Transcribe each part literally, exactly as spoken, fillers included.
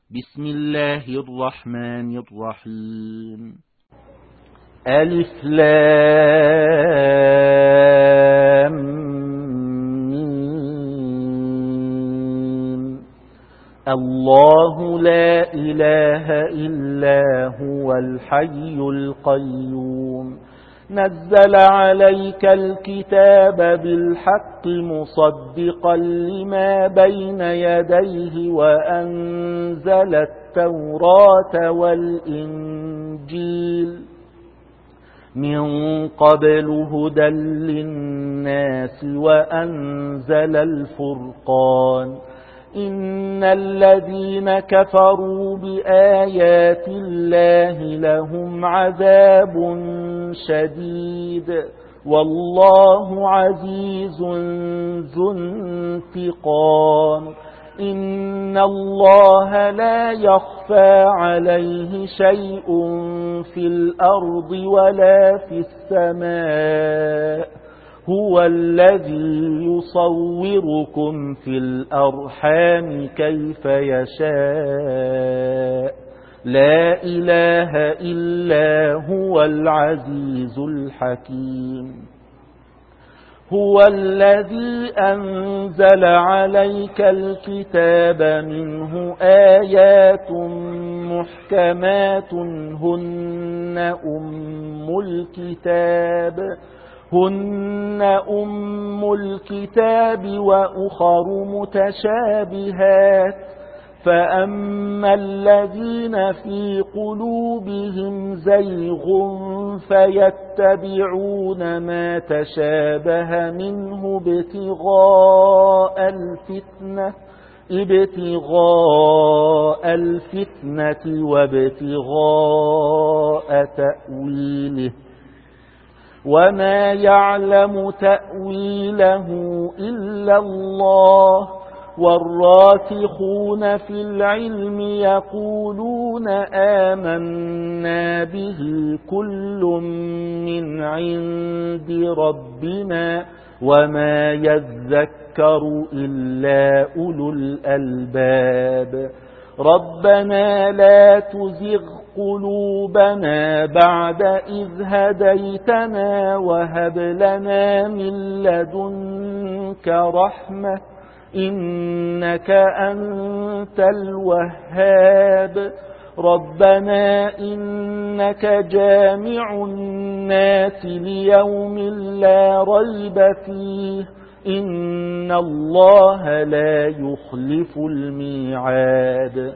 بسم الله الرحمن الرحيم. ألف لام ميم. الله لا إله إلا هو الحي القيوم نزل عليك الكتاب بالحق مصدقا لما بين يديه وأنزل التوراة والإنجيل من قبل هدى للناس وأنزل الفرقان إن الذين كفروا بآيات الله لهم عذاب شديد والله عزيز ذو انتقام إن الله لا يخفى عليه شيء في الأرض ولا في السماء هو الذي يصوركم في الأرحام كيف يشاء لا إله إلا هو العزيز الحكيم هو الذي أنزل عليك الكتاب منه آيات محكمات هن أم الكتاب هن أم الكتاب وأخر متشابهات فأما الذين في قلوبهم زيغ فيتبعون ما تشابه منه ابتغاء الفتنة ابتغاء الفتنة وابتغاء تأويله وما يعلم تأويله إلا الله والراسخون في العلم يقولون آمنا به كل من عند ربنا وما يذكر إلا أولو الألباب ربنا لا تزغ قلوبنا بعد إذ هديتنا وهب لنا من لدنك رحمة إنك أنت الوهاب ربنا إنك جامع الناس ليوم لا ريب فيه إن الله لا يخلف الميعاد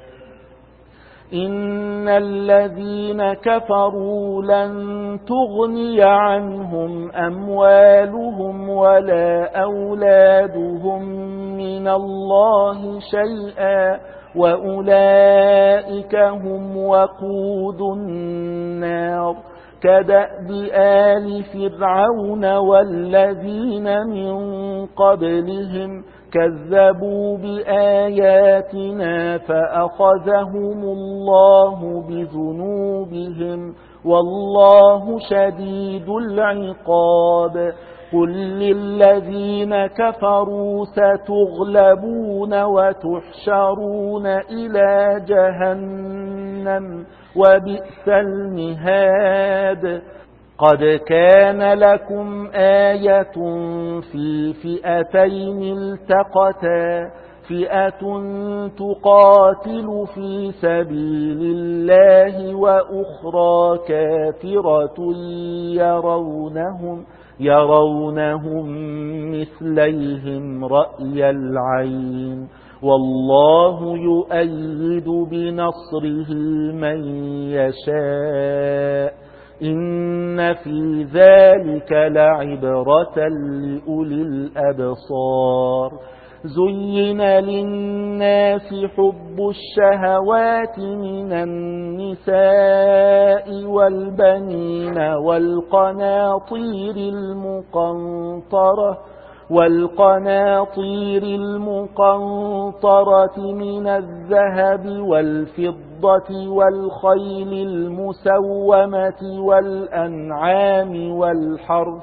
إن الذين كفروا لن تغني عنهم أموالهم ولا أولادهم من الله شيئا وأولئك هم وقود النار كدأب آل فرعون والذين من قبلهم كذبوا بآياتنا فأخذهم الله بذنوبهم والله شديد العقاب قل للذين كفروا ستغلبون وتحشرون إلى جهنم وبئس المهاد قد كان لكم آية في فئتين التقتا فئة تقاتل في سبيل الله وأخرى كافرة يرونهم يرونهم مثليهم رأي العين والله يؤيد بنصره من يشاء إن في ذلك لعبرة لأولي الأبصار زين للناس حب الشهوات من النساء والبنين والقناطير المقنطرة والقناطير المقنطرة من الذهب والفضة والخيل المسومة والأنعام والحرث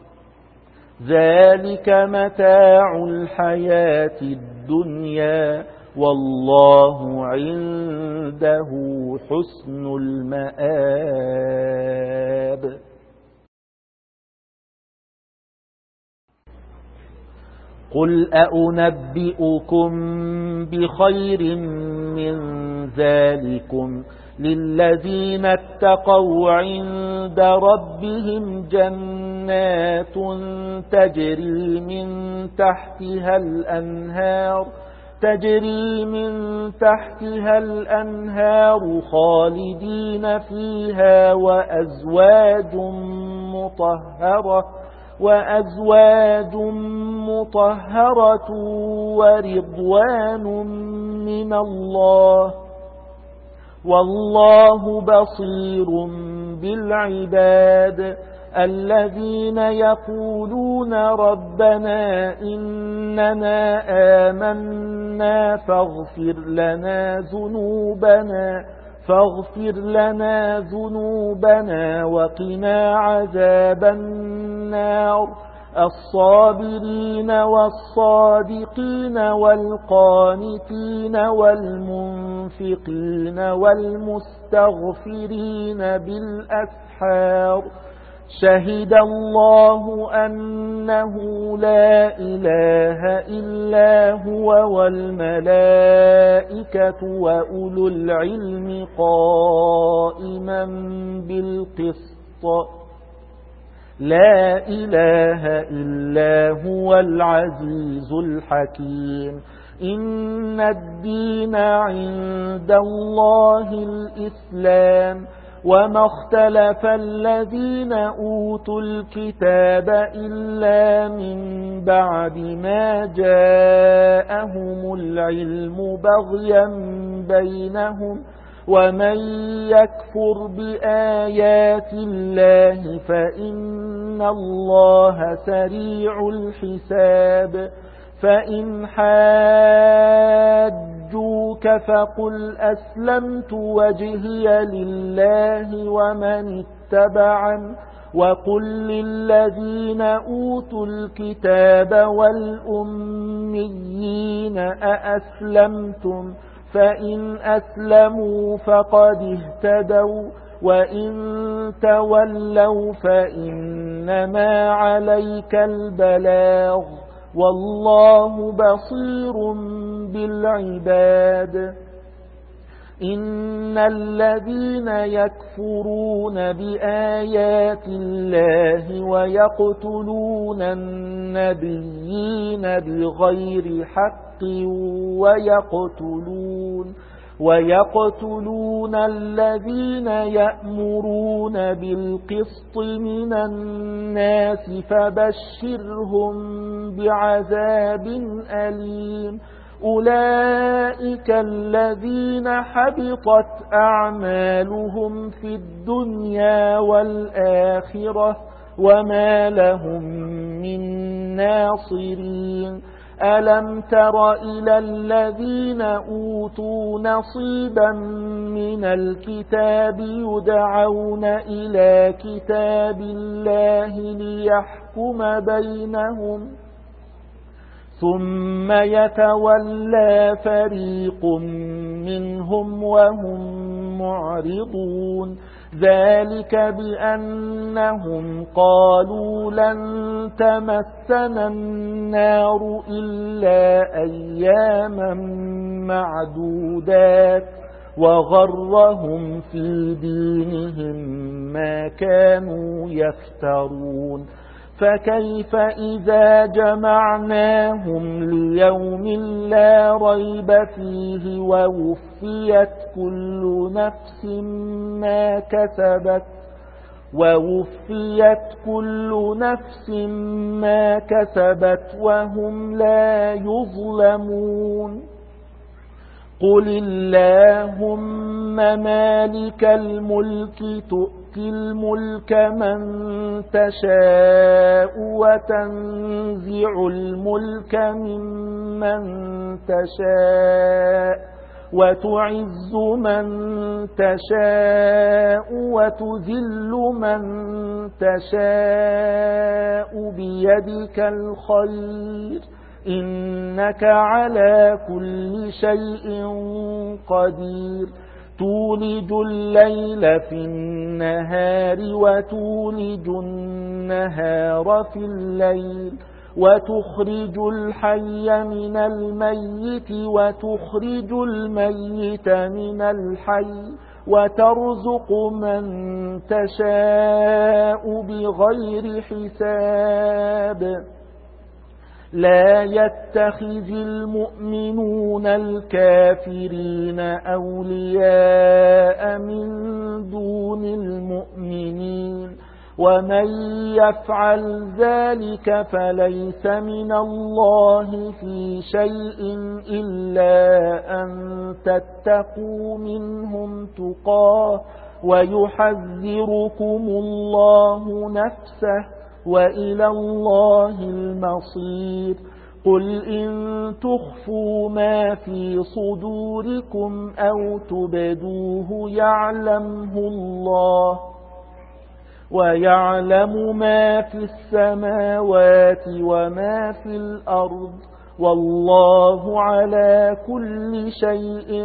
ذلك متاع الحياة الدنيا والله عند عنده حسن المآب. قل أأنبئكم بخير من ذلكم للذين اتقوا عند ربهم جنات تجري من تحتها الأنهار تجري من تحتها الأنهار خالدين فيها وأزواج مطهرة وأزواج مطهرة ورضوان من الله والله بصير بالعباد. الذين يقولون ربنا إننا آمنا فاغفر لنا ذنوبنا فاغفر لنا ذنوبنا وقنا عذاب النار الصابرين والصادقين والقانتين والمنفقين والمستغفرين بالأسحار شهد الله أنه لا إله إلا هو والملائكة وأولو العلم قائما بالقسط لا إله إلا هو العزيز الحكيم. إن الدين عند الله الإسلام وما اختلف الذين أوتوا الكتاب إلا من بعد ما جاءهم العلم بغيا بينهم ومن يكفر بآيات الله فإن الله سريع الحساب. فإن حاجوك فقل أسلمت وجهي لله ومن اتبعن وقل للذين أوتوا الكتاب والأميين أأسلمتم فإن أسلموا فقد اهتدوا وإن تولوا فإنما عليك البلاغ والله بصير بالعباد. إن الذين يكفرون بآيات الله ويقتلون النبيين بغير حق ويقتلون ويقتلون الذين يأمرون بالقسط من الناس فبشرهم بعذاب أليم. أولئك الذين حبطت أعمالهم في الدنيا والآخرة وما لهم من ناصرين. ألم تر إلى الذين أوتوا نصيبا من الكتاب يدعون إلى كتاب الله ليحكم بينهم ثم يتولى فريق منهم وهم معرضون. ذلك بأنهم قالوا لن تمسنا النار إلا أياما معدودات وغرهم في دينهم ما كانوا يفترون. فكيف إذا جمعناهم ليوم لا ريب فيه ووفيت كل نفس ما كسبت ووفيت كل نفس ما كسبت وهم لا يظلمون. قل اللهم مالك الملك تؤتي الملك من تشاء وتنزع الملك ممن تشاء وتعز من تشاء وتذل من تشاء بيدك الخير إنك على كل شيء قدير. تولج الليل في النهار وتولج النهار في الليل وتخرج الحي من الميت وتخرج الميت من الحي وترزق من تشاء بغير حساب لا يتخذ المؤمنون الكافرين أولياء من دون المؤمنين ومن يفعل ذلك فليس من الله في شيء إلا أن تتقوا منهم تقاه ويحذركم الله نفسه وإلى الله المصير قل إن تخفوا ما في صدوركم أو تبدوه يعلمه الله ويعلم ما في السماوات وما في الأرض والله على كل شيء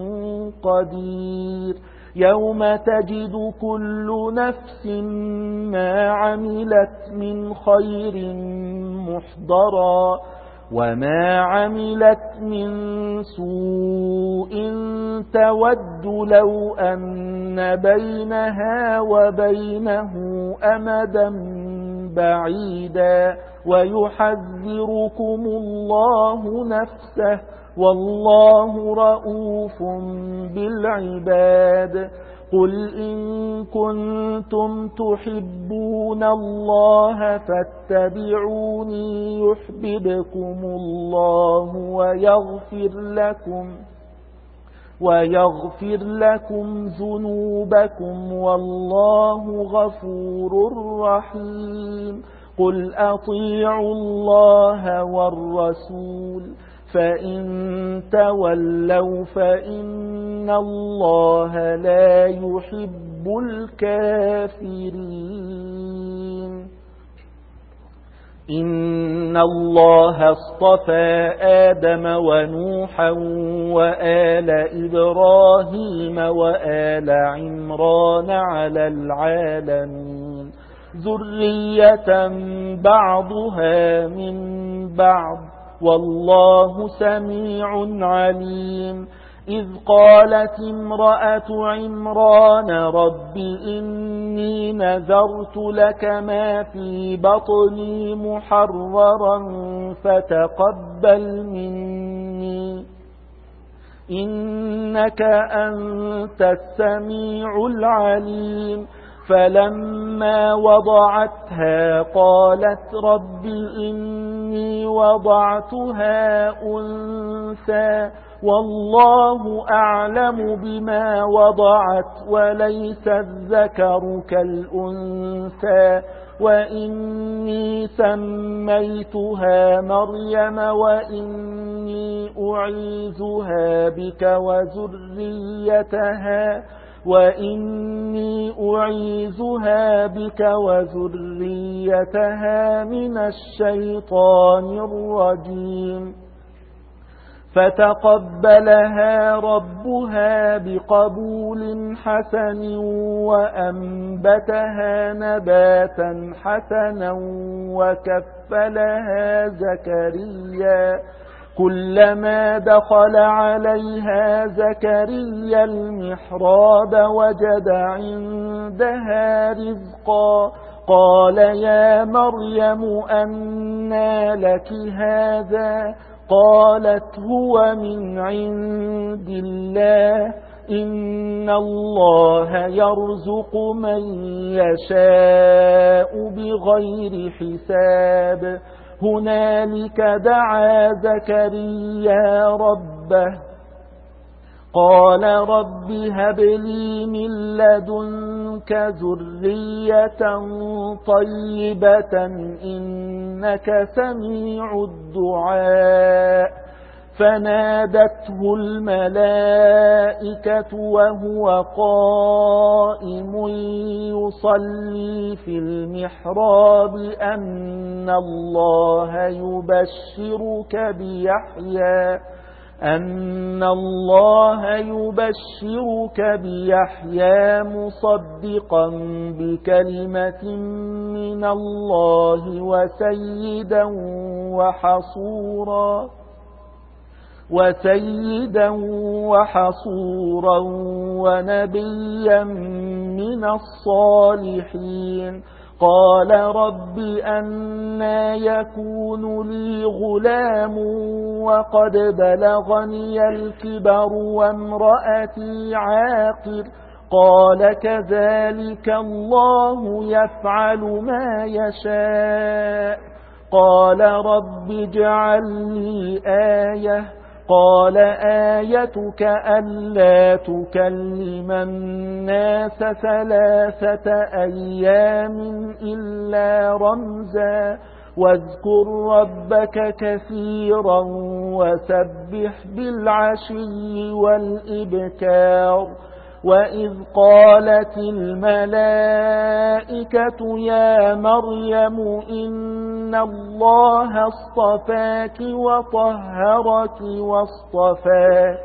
قدير يوم تجد كل نفس ما عملت من خير محضرا وما عملت من سوء تود لو أن بينها وبينه أمدا بعيدا ويحذركم الله نفسه والله رؤوف بالعباد قل إن كنتم تحبون الله فاتبعوني يحببكم الله ويغفر لكم ويغفر لكم ذنوبكم والله غفور رحيم قل أطيعوا الله والرسول فإن تولوا فإن الله لا يحب الكافرين إن الله اصطفى آدم ونوحا وآل إبراهيم وآل عمران على العالمين ذرية بعضها من بعض والله سميع عليم إذ قالت امرأة عمران رب إني نذرت لك ما في بطني محررا فتقبل مني إنك أنت السميع العليم فلما وضعتها قالت رب إني وضعتها أنثى والله أعلم بما وضعت وليس الذكر كالأنثى وإني سميتها مريم وإني أعيذها بك وذريتها وإني أعيذها بك وذريتها من الشيطان الرجيم فتقبلها ربها بقبول حسن وأنبتها نباتا حسنا وكفلها زكريا كلما دخل عليها زكريا المحراب وجد عندها رزقا قال يا مريم أنى لك هذا قالت هو من عند الله إن الله يرزق من يشاء بغير حساب هنالك دعا زكريا ربه قال رب هب لي من لدنك ذرية طيبة إنك سميع الدعاء فنادته الملائكة وهو قائم يصلي في المحراب أن الله يبشرك بيحيى أن الله يبشرك بيحيى مصدقا بكلمة من الله وسيدا وحصورا وسيدا وحصورا ونبيا من الصالحين. قال رب أنى يكون لي غلام وقد بلغني الكبر وامرأتي عاقر. قال كذلك الله يفعل ما يشاء. قال رب اجعل لي آية. قال آيتك ألا تكلم الناس ثلاثة أيام إلا رمزا واذكر ربك كثيرا وسبح بالعشي والإبكار. وإذ قالت الملائكة يا مريم إن الله اصطفاك وطهرك واصطفاك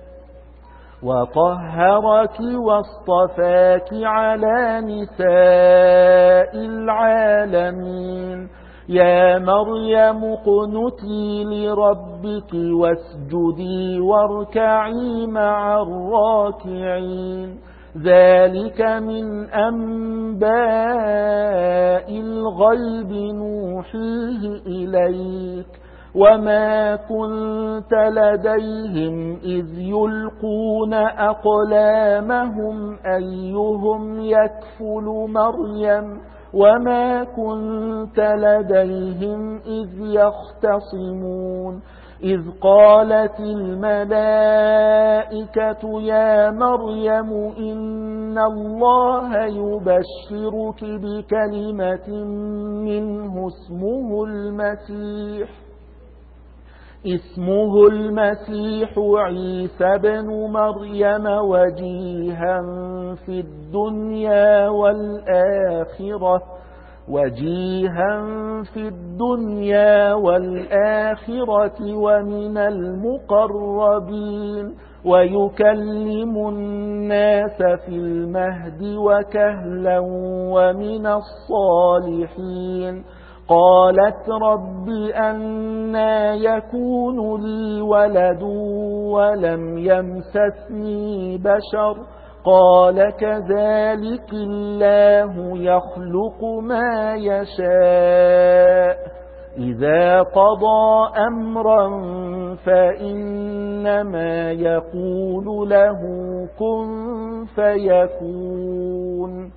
وطهرك واصطفاك على نساء العالمين. يا مريم اقنتي لربك واسجدي واركعي مع الراكعين. ذلك من أنباء الغيب نوحيه إليك وما كنت لديهم إذ يلقون أقلامهم أيهم يكفل مريم وما كنت لديهم إذ يختصمون. إذ قالت الملائكة يا مريم إن الله يبشرك بكلمة منه اسمه المسيح اسمه المسيح عيسى بن مريم وجيها في الدنيا والآخرة وجيها في الدنيا والآخرة ومن المقربين ويكلم الناس في المهد وكهلا ومن الصالحين. قالت رب أنى يكون لي ولد ولم يمسسني بشر. قال كذلك الله يخلق ما يشاء إذا قضى أمرا فإنما يقول له كن فيكون.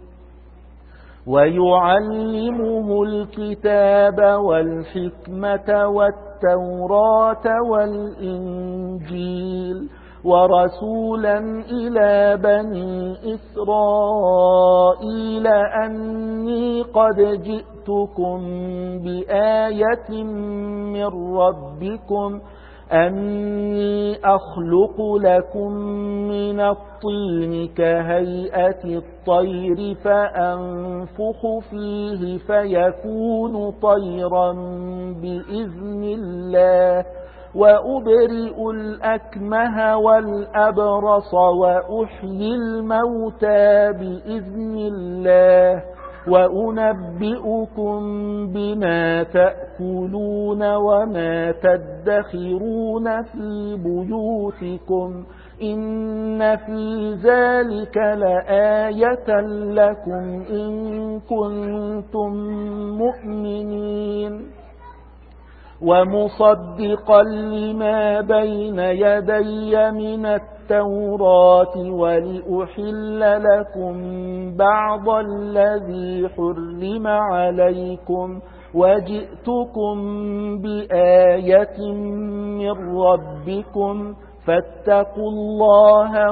ويعلمه الكتاب والحكمة والتوراة والإنجيل ورسولا إلى بني إسرائيل أني قد جئتكم بآية من ربكم أني أخلق لكم من الطين كهيئة الطير فأنفخ فيه فيكون طيرا بإذن الله وأبرئ الأكمه والأبرص وأحيي الموتى بإذن الله وأنبئكم بما تأكلون وما تدخرون في بيوتكم إن في ذلك لآية لكم إن كنتم مؤمنين. ومصدقا لما بين يدي من التوراة ولأحل لكم بعض الذي حرم عليكم وجئتكم بآية من ربكم فاتقوا الله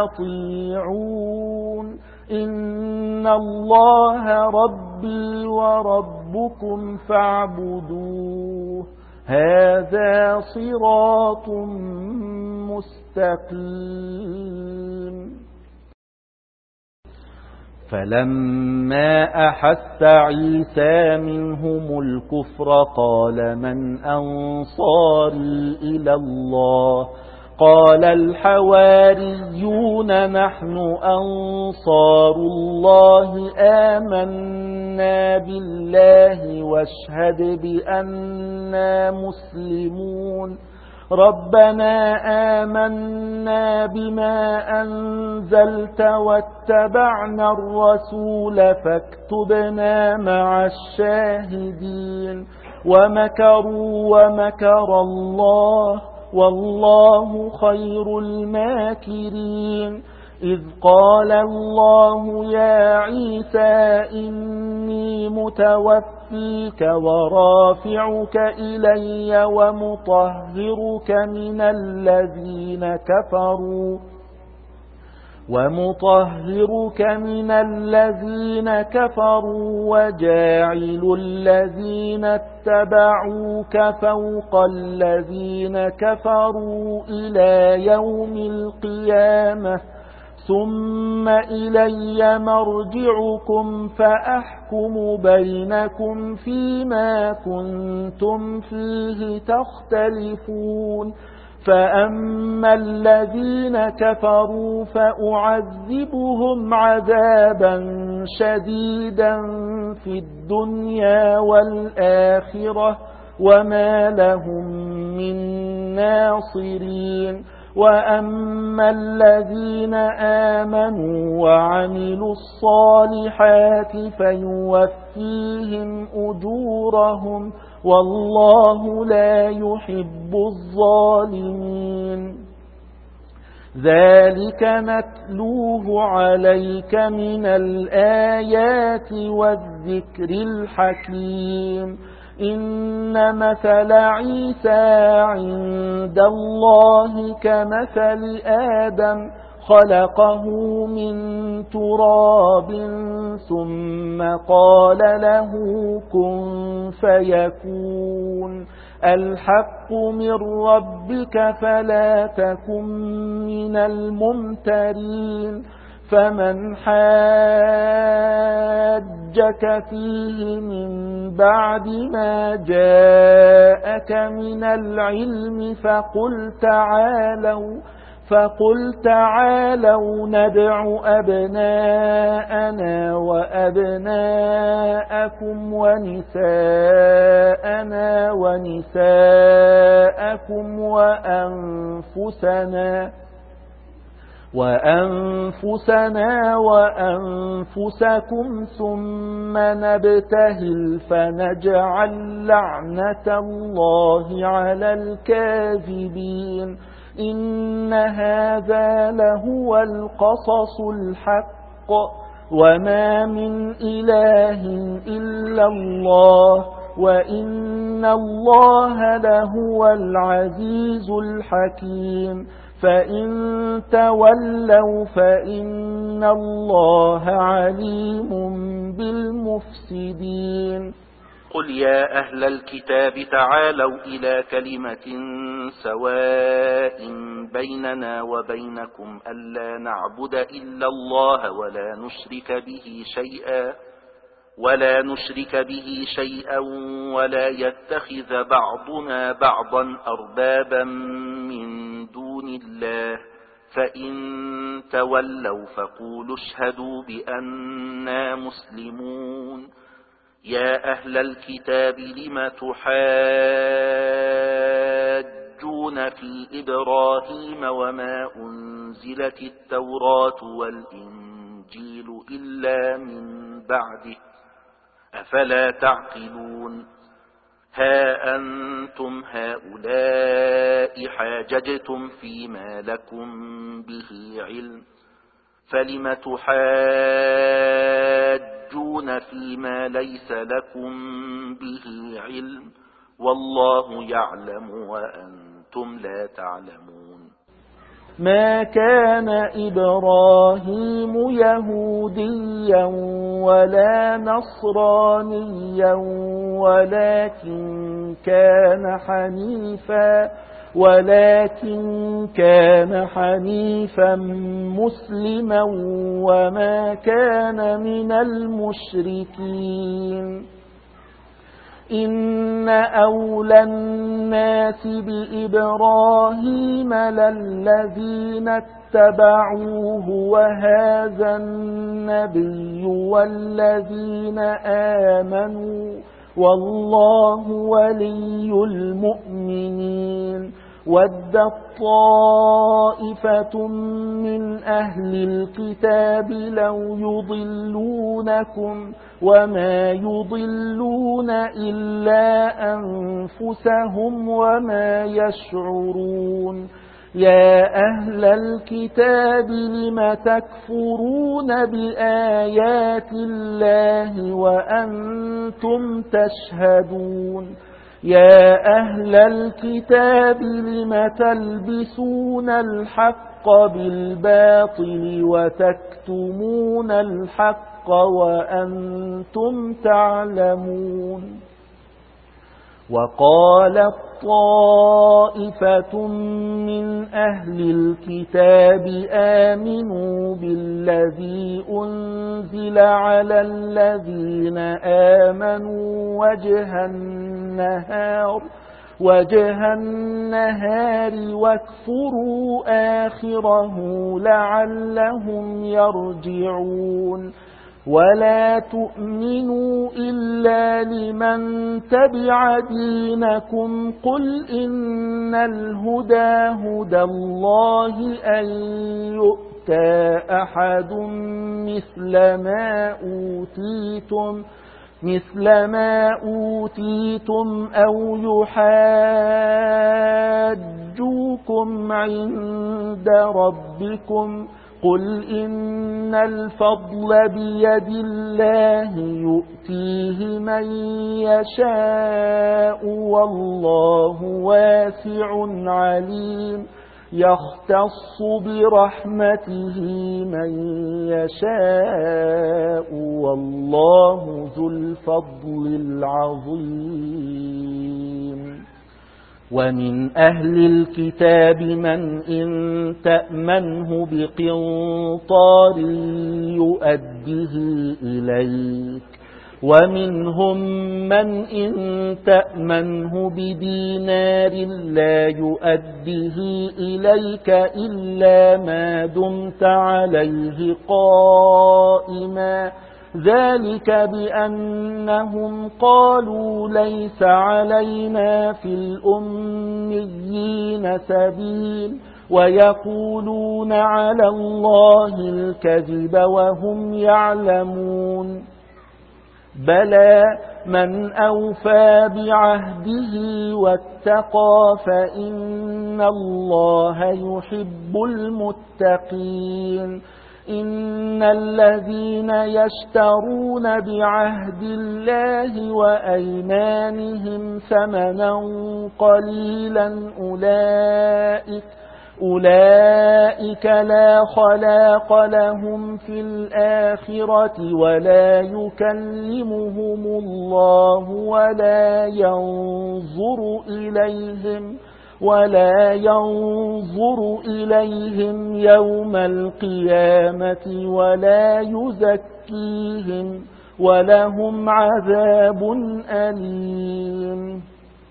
وأطيعون إن الله ربي وربكم فاعبدوه هذا صراط مستقيم. فلما أحس عيسى منهم الكفر قال من أنصاري إلى الله قال الحواريون نحن أنصار الله آمنا بالله واشهد بأننا مسلمون ربنا آمنا بما أنزلت واتبعنا الرسول فاكتبنا مع الشاهدين ومكروا ومكر الله والله خير الماكرين إذ قال الله يا عيسى إني متوفيك ورافعك إلي ومطهرك من الذين كفروا ومطهرك من الذين كفروا وجاعل الذين اتبعوك فوق الذين كفروا إلى يوم القيامة ثم إلي مرجعكم فأحكم بينكم فيما كنتم فيه تختلفون فأما الذين كفروا فأعذبهم عذابا شديدا في الدنيا والآخرة وما لهم من ناصرين وأما الذين آمنوا وعملوا الصالحات فيوفيهم أجورهم والله لا يحب الظالمين ذلك نتلوه عليك من الآيات والذكر الحكيم إن مثل عيسى عند الله كمثل آدم خلقه من تراب ثم قال له كن فيكون الحق من ربك فلا تكن من الممترين فمن حاجك فيه من بعد ما جاءك من العلم فقل تعالوا فقل تعالوا ندع أبناءنا وأبناءكم ونساءنا ونساءكم وأنفسنا وأنفسنا وأنفسكم ثم نبتهل فنجعل لعنة الله على الكاذبين إن هذا لهو القصص الحق وما من إله إلا الله وإن الله لهو العزيز الحكيم فإن تولوا فإن الله عليم بالمفسدين قل يا أهل الكتاب تعالوا إلى كلمة سواء بيننا وبينكم ألا نعبد إلا الله ولا نشرك به شيئا ولا نشرك به شيئا ولا يتخذ بعضنا بعضا أربابا من دون الله فإن تولوا فقولوا اشهدوا بأننا مسلمون يا أهل الكتاب لم تحاجون في إبراهيم وما أنزلت التوراة والإنجيل إلا من بعده أفلا تعقلون ها أنتم هؤلاء حاججتم فيما لكم به علم فلم تحاجون فيما ليس لكم به علم والله يعلم وأنتم لا تعلمون ما كان إبراهيم يهوديا ولا نصرانيا ولكن كان حنيفا ولكن كان حنيفا مسلما وما كان من المشركين. إن أولى الناس بإبراهيم للذين اتبعوه وهذا النبي والذين آمنوا والله ولي المؤمنين. ودت طائفة من أهل الكتاب لو يضلونكم وما يضلون إلا أنفسهم وما يشعرون. يا أهل الكتاب لم تكفرون بآيات الله وأنتم تشهدون. يا أهل الكتاب لم تلبسون الحق بالباطل وتكتمون الحق وأنتم تعلمون. وقالت طائفة من أهل الكتاب آمنوا بالذي أنزل على الذين آمنوا وجه النهار وجه النهار واكفروا آخره لعلهم يرجعون. ولا تؤمنوا إلا لمن تبع دينكم قل إن الهدى هدى الله أن يؤتى أحد مثل ما أوتيتم مثل ما أوتيتم أو يحاجوكم عند ربكم قل إن الفضل بيد الله يؤتيه من يشاء والله واسع عليم. يختص برحمته من يشاء والله ذو الفضل العظيم. ومن أهل الكتاب من إن تأمنه بقنطار يؤده إليك ومنهم من إن تأمنه بدينار لا يؤده إليك إلا ما دمت عليه قائما ذلك بأنهم قالوا ليس علينا في الأميين سبيل ويقولون على الله الكذب وهم يعلمون. بلى من أوفى بعهده واتقى فإن الله يحب المتقين. إن الذين يشترون بعهد الله وأيمانهم ثمنا قليلا أولئك أولئك لا خلاق لهم في الآخرة ولا يكلمهم الله ولا ينظر إليهم ولا ينظر إليهم يوم القيامة ولا يزكيهم ولهم عذاب أليم.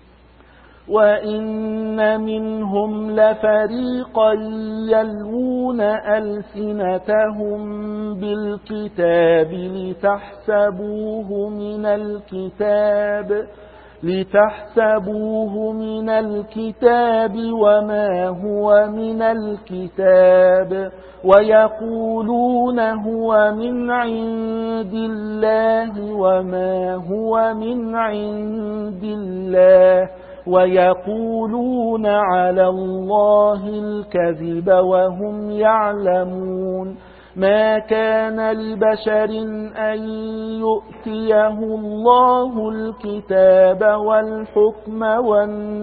وإن منهم لفريقا يلوون ألسنتهم بالكتاب لتحسبوه من الكتاب لتحسبوه من الكتاب وما هو من الكتاب ويقولون هو من عند الله وما هو من عند الله ويقولون على الله الكذب وهم يعلمون. ما كان لبشر أن يؤتيه الله الكتاب والحكم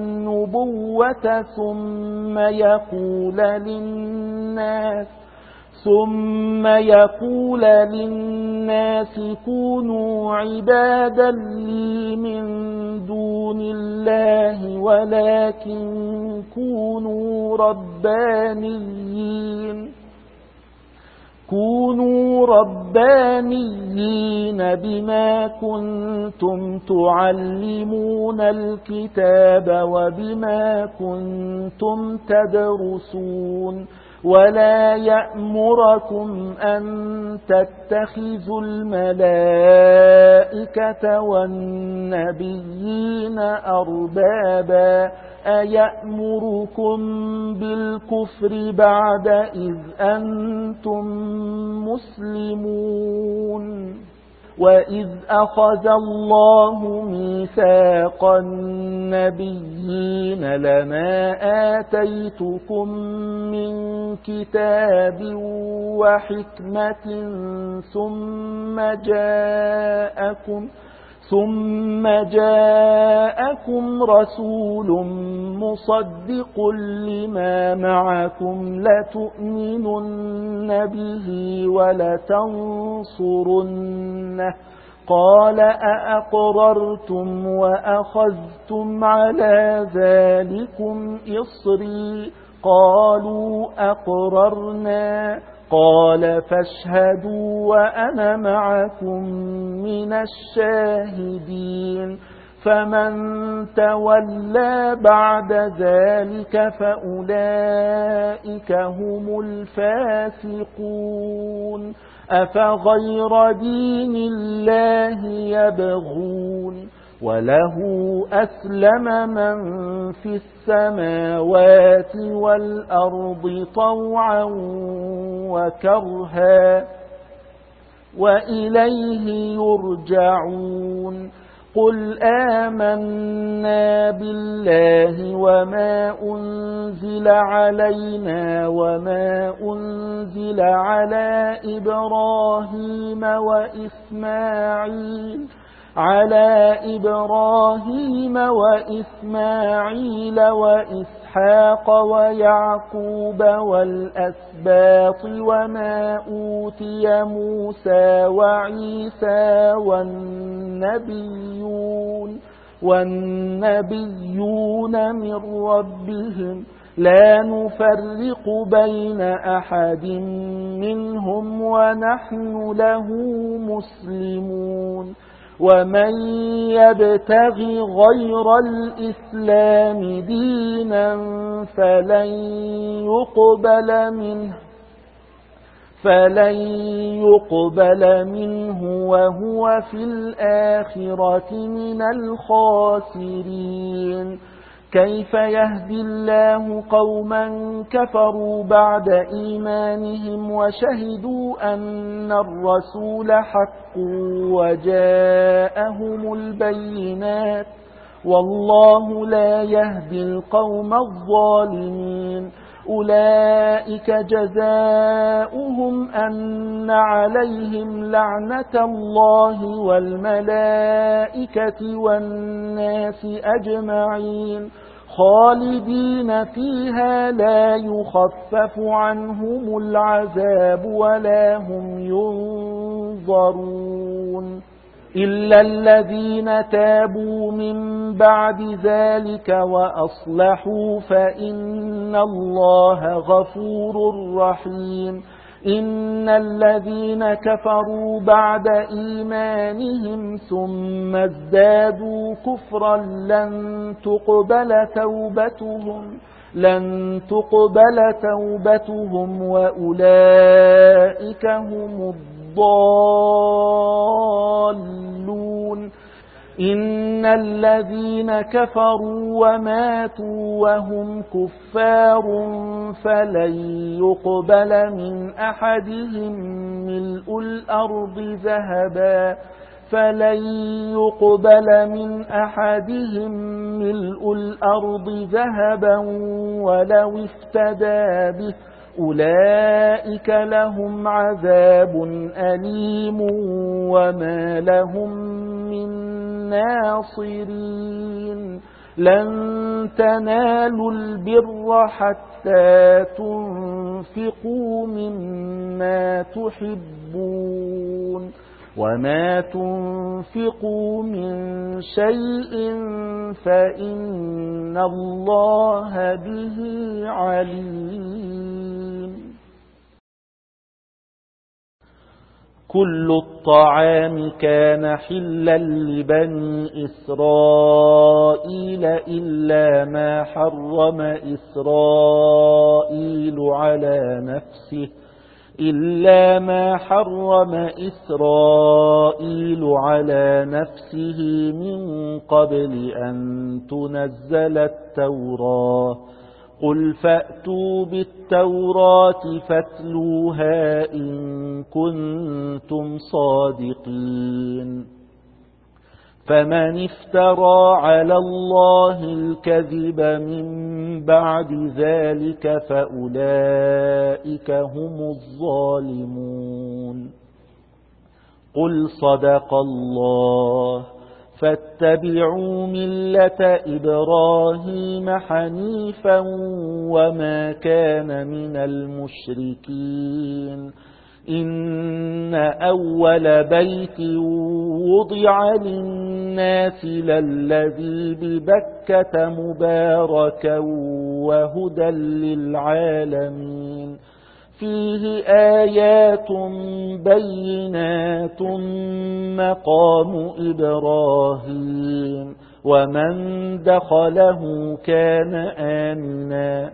والنبوة ثم يقول للناس ثم يقول للناس كونوا عبادا لي من دون الله ولكن كونوا ربانيين كونوا ربانيين بما كنتم تعلمون الكتاب وبما كنتم تدرسون ولا يأمركم أن تتخذوا الملائكة والنبيين أربابا أيأمركم بالكفر بعد إذ أنتم مسلمون وإذ أخذ الله ميثاق النبيين لما آتيتكم من كتاب وحكمة ثم جاءكم ثم جاءكم رسول مصدق لما معكم لتؤمنن به ولتنصرنه قال أأقررتم وأخذتم على ذلكم إصري قالوا أقررنا قال فاشهدوا وأنا معكم من الشاهدين فمن تولى بعد ذلك فأولئك هم الفاسقون أفغير دين الله يبغون وله أسلم من في السماوات والأرض طوعا وكرها وإليه يرجعون قل آمنا بالله وما أنزل علينا وما أنزل على إبراهيم وإسماعيل على إبراهيم وإسماعيل وإسحاق ويعقوب والأسباط وما أوتي موسى وعيسى والنبيون والنبيون من ربهم لا نفرق بين أحد منهم ونحن له مسلمون ومن يبتغي غير الإسلام دينا فلن يقبل منه فلن يقبل منه وهو في الآخرة من الخاسرين كيف يهدي الله قوما كفروا بعد إيمانهم وشهدوا أن الرسول حق وجاءهم البينات والله لا يهدي القوم الظالمين أولئك جزاؤهم أن عليهم لعنة الله والملائكة والناس أجمعين خالدين فيها لا يخفف عنهم العذاب ولا هم ينظرون إلا الذين تابوا من بعد ذلك وأصلحوا فإن الله غفور رحيم إن الذين كفروا بعد إيمانهم ثم ازدادوا كفرا لن تقبل توبتهم لن تقبل توبتهم وأولئك هم الضالون إن الذين كفروا وماتوا وهم كفار فلن يقبل من أحدهم ملء الأرض ذهبا فلن يقبل من أحدهم ملء الأرض ذهبا ولو افتدى به أولئك لهم عذاب أليم وما لهم من ناصرين لن تنالوا البر حتى تنفقوا مما تحبون وما تنفقوا من شيء فإن الله به عليم. كل الطعام كان حلا لبني إسرائيل إلا ما حرم إسرائيل على نفسه إلا ما حرم إسرائيل على نفسه من قبل أن تنزل التوراة قل فأتوا بالتوراة فاتلوها إن كنتم صادقين. فمن افترى على الله الكذب من بعد ذلك فأولئك هم الظالمون. قل صدق الله فاتبعوا ملة إبراهيم حنيفا وما كان من المشركين. إن أول بيت وضع للناس للذي ببكة مباركا وهدى للعالمين فيه آيات بينات مقام إبراهيم ومن دخله كان آمنا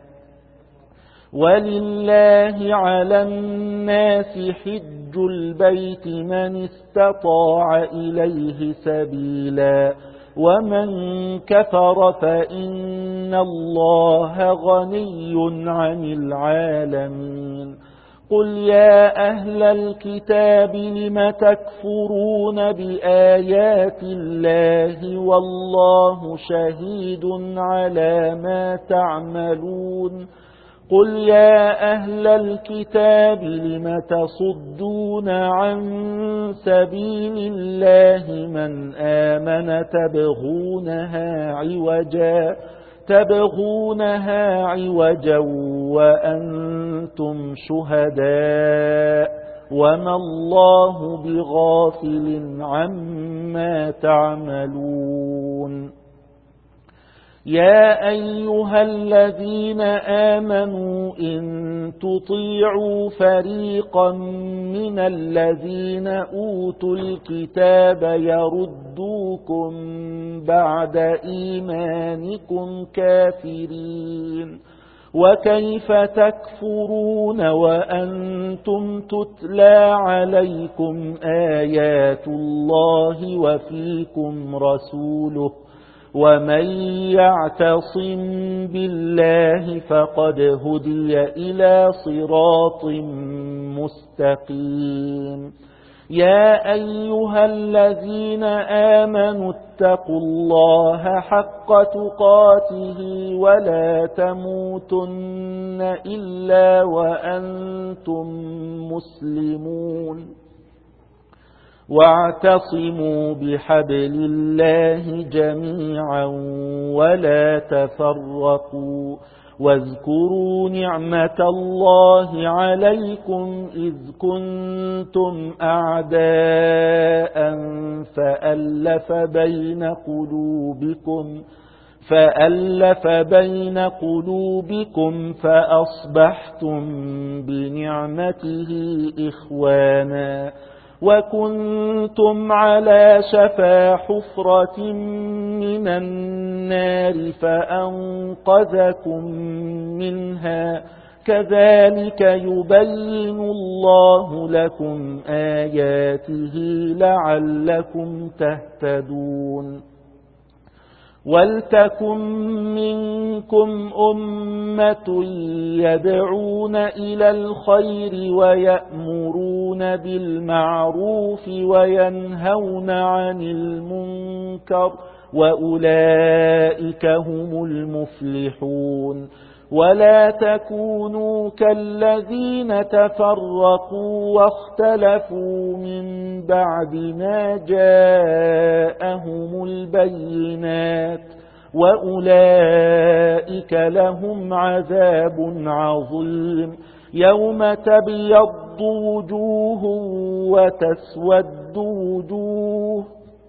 ولله على الناس حج البيت من استطاع إليه سبيلا ومن كفر فإن الله غني عن العالمين. قل يا أهل الكتاب لم تكفرون بآيات الله والله شهيد على ما تعملون. قل يا أهل الكتاب لم تصدون عن سبيل الله من آمن تبغونها عوجا تبغونها عوجا وأنتم شهداء وما الله بغافل عما تعملون. يا أيها الذين آمنوا إن تطيعوا فريقا من الذين أوتوا الكتاب يردوكم بعد إيمانكم كافرين وكيف تكفرون وأنتم تتلى عليكم آيات الله وفيكم رسوله ومن يعتصم بالله فقد هدي إلى صراط مستقيم. يا أيها الذين آمنوا اتقوا الله حق تقاته ولا تموتن إلا وأنتم مسلمون واعتصموا بحبل الله جميعا ولا تفرقوا واذكروا نعمة الله عليكم إذ كنتم أعداء فألف بين قلوبكم فألف بين قلوبكم فأصبحتم بنعمته إخوانا وكنتم على شفا حفرة من النار فأنقذكم منها كذلك يبين الله لكم آياته لعلكم تهتدون. ولتكن منكم أمة يدعون إلى الخير ويأمرون بالمعروف وينهون عن المنكر وأولئك هم المفلحون. ولا تكونوا كالذين تفرقوا واختلفوا من بعد ما جاءهم البينات وأولئك لهم عذاب عظيم. يوم تبيض وجوه وتسود وجوه،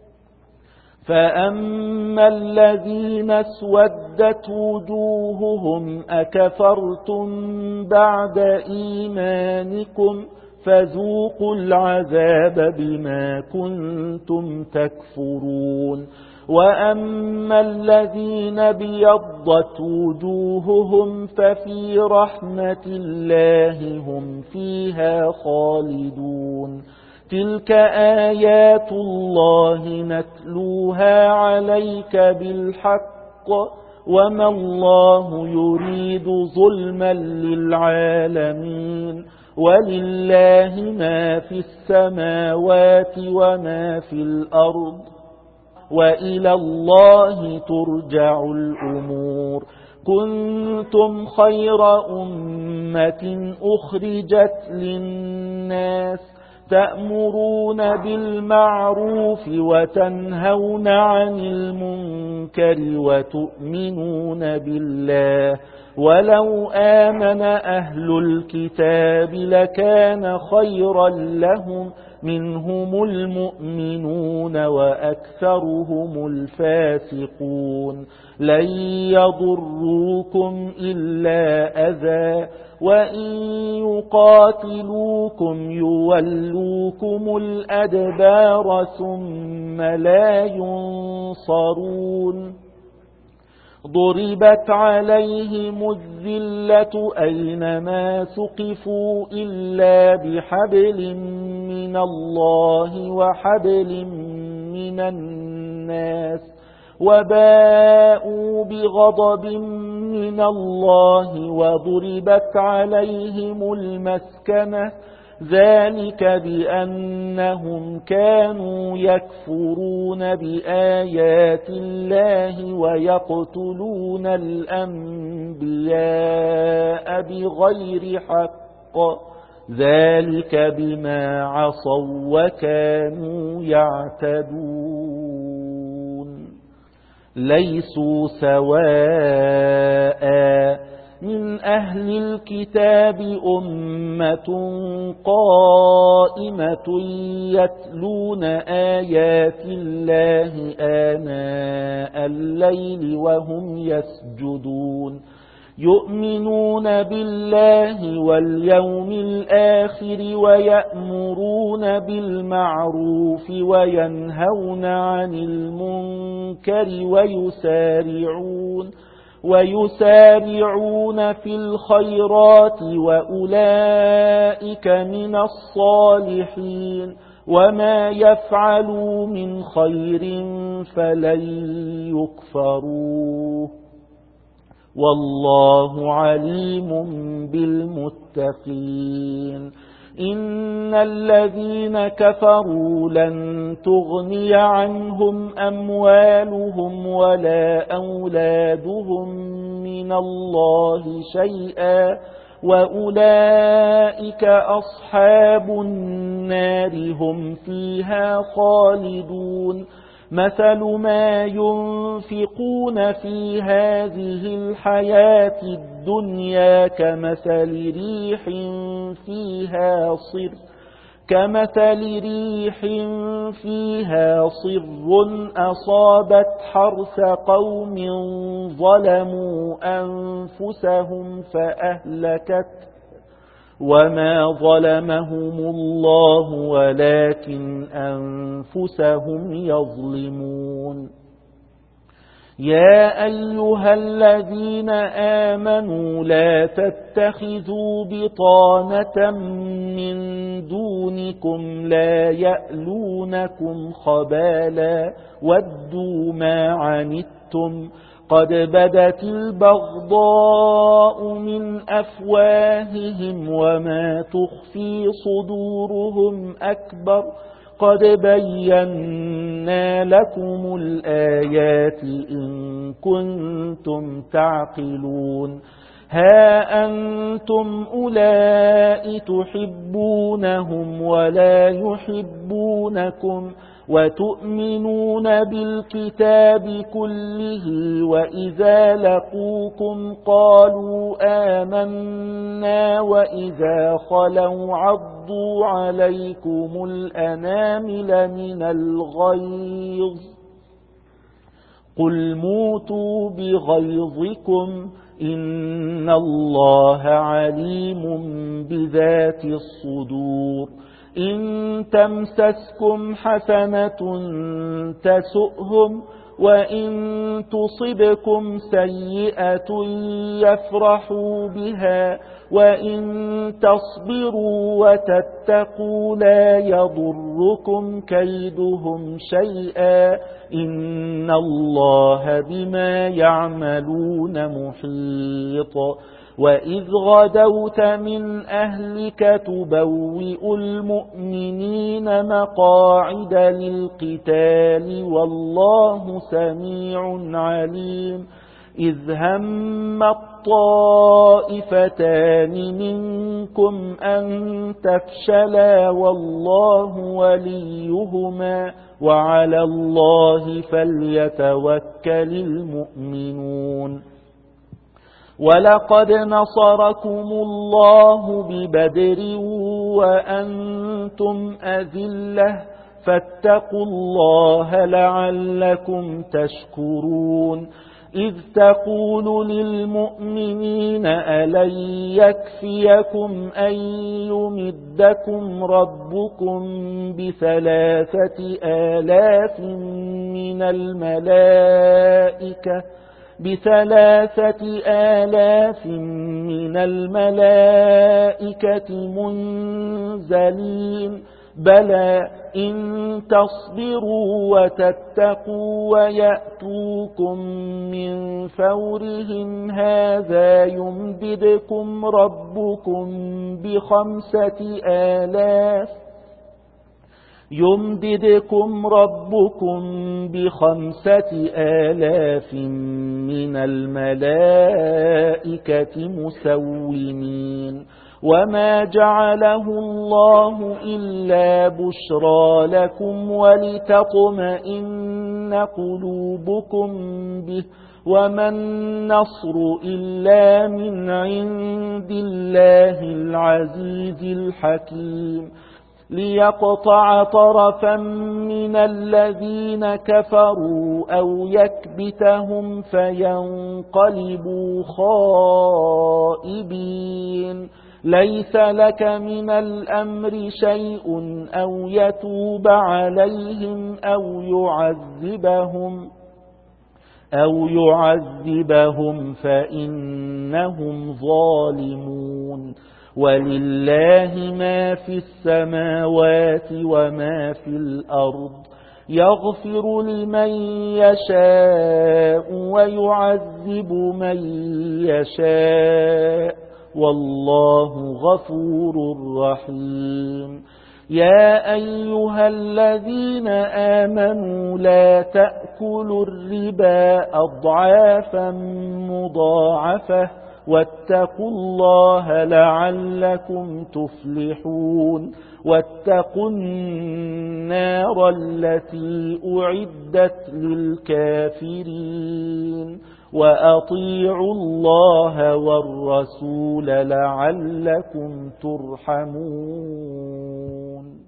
فأما الذين اسودت وجوههم أكفرتم بعد إيمانكم فذوقوا العذاب بما كنتم تكفرون. وأما الذين بيضت وجوههم ففي رحمة الله هم فيها خالدون. تلك آيات الله نتلوها عليك بالحق، وما الله يريد ظلما للعالمين، ولله ما في السماوات وما في الأرض، وإلى الله ترجع الأمور. كنتم خير أمة أخرجت للناس تأمرون بالمعروف وتنهون عن المنكر وتؤمنون بالله، ولو آمن أهل الكتاب لكان خيرا لهم، منهم المؤمنون وأكثرهم الفاسقون. لن يضروكم إلا أذى، وإن يقاتلوكم يولوكم الأدبار ثم لا ينصرون. ضربت عليهم الذلة أينما ثقفوا إلا بحبل من الله وحبل من الناس، وباءوا بغضب من الله وضربت عليهم المسكنة، ذلك بأنهم كانوا يكفرون بآيات الله ويقتلون الأنبياء بغير حق، ذلك بما عصوا وكانوا يعتدون. ليسوا سواء من أهل الكتاب أمة قائمة يتلون آيات الله آناء الليل وهم يسجدون، يؤمنون بالله واليوم الآخر ويأمرون بالمعروف وينهون عن المنكر ويسارعون ويسارعون في الخيرات وأولئك من الصالحين، وما يفعلوا من خير فلن يكفروه، والله عليم بالمتقين. إن الذين كفروا لن تغني عنهم أموالهم ولا أولادهم من الله شيئا، وأولئك أصحاب النار هم فيها خالدون. مثل ما ينفقون في هذه الحياة الدنيا كمثل ريح فيها صر كمثل ريح فيها صر أصابت حرث قوم ظلموا أنفسهم فأهلكته، وما ظلمهم الله ولكن أنفسهم يظلمون. يا أيها الذين آمنوا لا تتخذوا بطانة من دونكم لا يألونكم خبالا ودوا ما عنتم قد بدت البغضاء من أفواههم وما تخفي صدورهم أكبر، قد بينا لكم الآيات إن كنتم تعقلون. ها أنتم أولئك تحبونهم ولا يحبونكم وتؤمنون بالكتاب كله وإذا لقوكم قالوا آمنا وإذا خلوا عضوا عليكم الأنامل من الغيظ قل موتوا بغيظكم إن الله عليم بذات الصدور إن تمسسكم حسنة تسؤهم وإن تصبكم سيئة يفرحوا بها وإن تصبروا وتتقوا لا يضركم كيدهم شيئا إن الله بما يعملون محيط وإذ غدوت من أهلك تبوئ المؤمنين مقاعد للقتال والله سميع عليم إذ هم الطائفتان منكم أن تفشلا والله وليهما وعلى الله فليتوكل المؤمنون ولقد نصركم الله ببدر وأنتم أذلة فاتقوا الله لعلكم تشكرون إذ تقول للمؤمنين ألن يكفيكم أن يمدكم ربكم بثلاثة آلاف من الملائكة بثلاثة آلاف من الملائكة منزلين بلى إن تصبروا وتتقوا ويأتوكم من فورهم هذا يمددكم ربكم بخمسة آلاف يمددكم ربكم بخمسة آلاف من الملائكة مسومين وما جعله الله إلا بشرى لكم ولتطمئن قلوبكم به وما النصر إلا من عند الله العزيز الحكيم ليقطع طرفا من الذين كفروا أو يكبتهم فينقلبوا خائبين ليس لك من الأمر شيء أو يتوب عليهم أو يعذبهم أو يعذبهم فإنهم ظالمون ولله ما في السماوات وما في الأرض يغفر لمن يشاء ويعذب من يشاء والله غفور رحيم يا أيها الذين آمنوا لا تأكلوا الربا أضعافا مضاعفة واتقوا الله لعلكم تفلحون واتقوا النار التي أعدت للكافرين وأطيعوا الله والرسول لعلكم ترحمون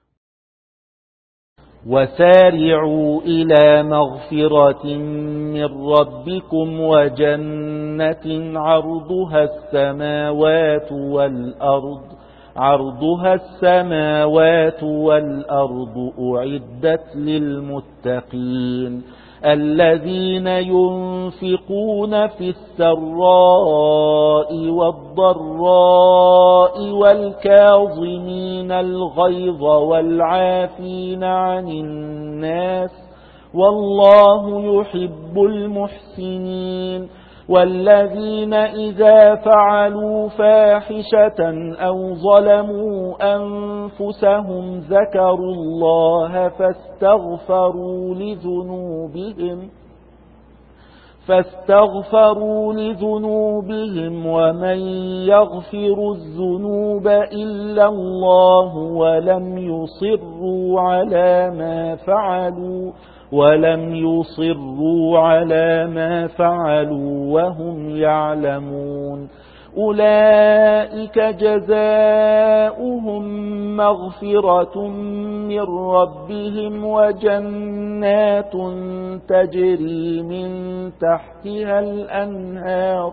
وسارعوا إلى مغفرة من ربكم وجنة عرضها السماوات والأرض عرضها السماوات والأرض أعدت للمتقين الذين ينفقون في السراء والضراء والكاظمين الغيظ والعافين عن الناس والله يحب المحسنين والذين إذا فعلوا فاحشة أو ظلموا أنفسهم ذكروا الله فاستغفروا لذنوبهم فاستغفروا لذنوبهم ومن يغفر الذنوب إلا الله ولم يصروا على ما فعلوا ولم يصروا على ما فعلوا وهم يعلمون أولئك جزاؤهم مغفرة من ربهم وجنات تجري من تحتها الأنهار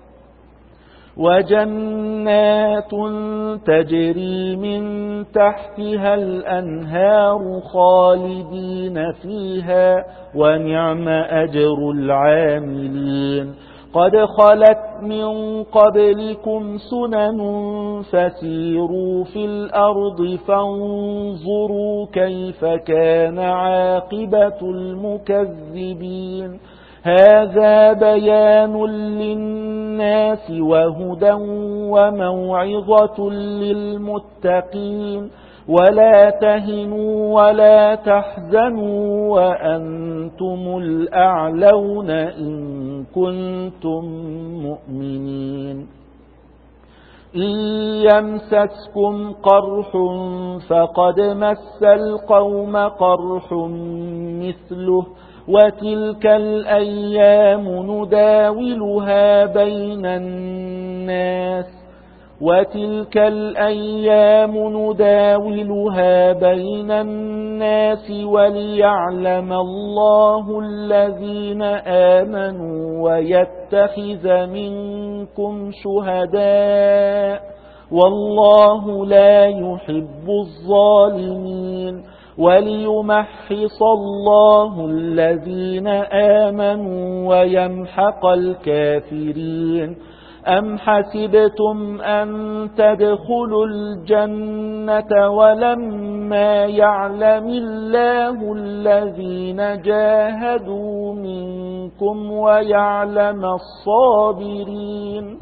وجنات تجري من تحتها الأنهار خالدين فيها ونعم أجر العاملين قد خلت من قبلكم سنن فسيروا في الأرض فانظروا كيف كان عاقبة المكذبين هذا بيان للناس وهدى وموعظة للمتقين ولا تهنوا ولا تحزنوا وأنتم الأعلون إن كنتم مؤمنين إن يمسسكم قرح فقد مس القوم قرح مثله وتلك الأيام نداولها بين الناس وتلك الأيام نداولها بين الناس وليعلم الله الذين آمنوا ويتخذ منكم شهداء والله لا يحب الظالمين وليمحص الله الذين آمنوا ويمحق الكافرين أم حسبتم أن تدخلوا الجنة ولما يعلم الله الذين جاهدوا منكم ويعلم الصابرين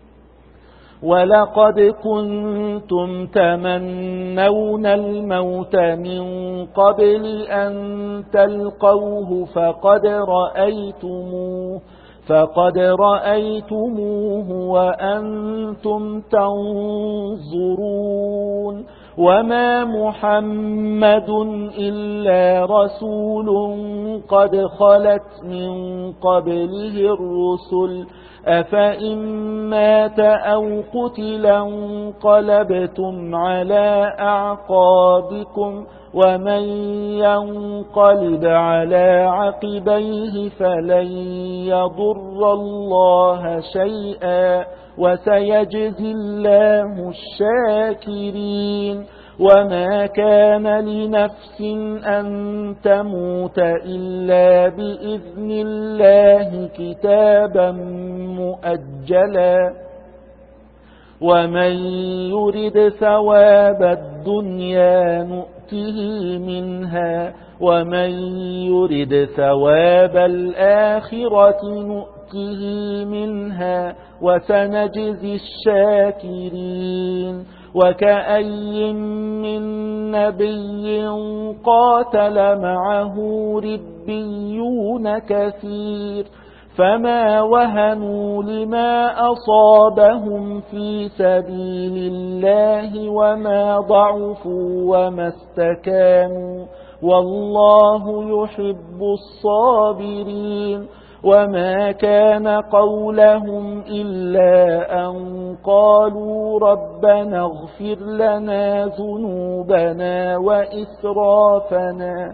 ولقد كنتم تمنون الموت من قبل أن تلقوه فقد رأيتموه فقد رأيتموه وأنتم تنظرون وما محمد إلا رسول قد خلت من قبله الرسل أفإن مات أو قتلا انقلبتم على أعقابكم ومن ينقلب على عقبيه فلن يضر الله شيئا وسيجزي الله الشاكرين وما كان لنفس أن تموت إلا بإذن الله كتابا مؤجلا ومن يرد ثواب الدنيا نؤته منها ومن يرد ثواب الآخرة نؤته منها وسنجزي الشاكرين وكأي من نبي قاتل معه ربيون كثير فما وهنوا لما أصابهم في سبيل الله وما ضعفوا وما استكانوا والله يحب الصابرين وما كان قولهم إلا أن قالوا ربنا اغفر لنا ذنوبنا وإسرافنا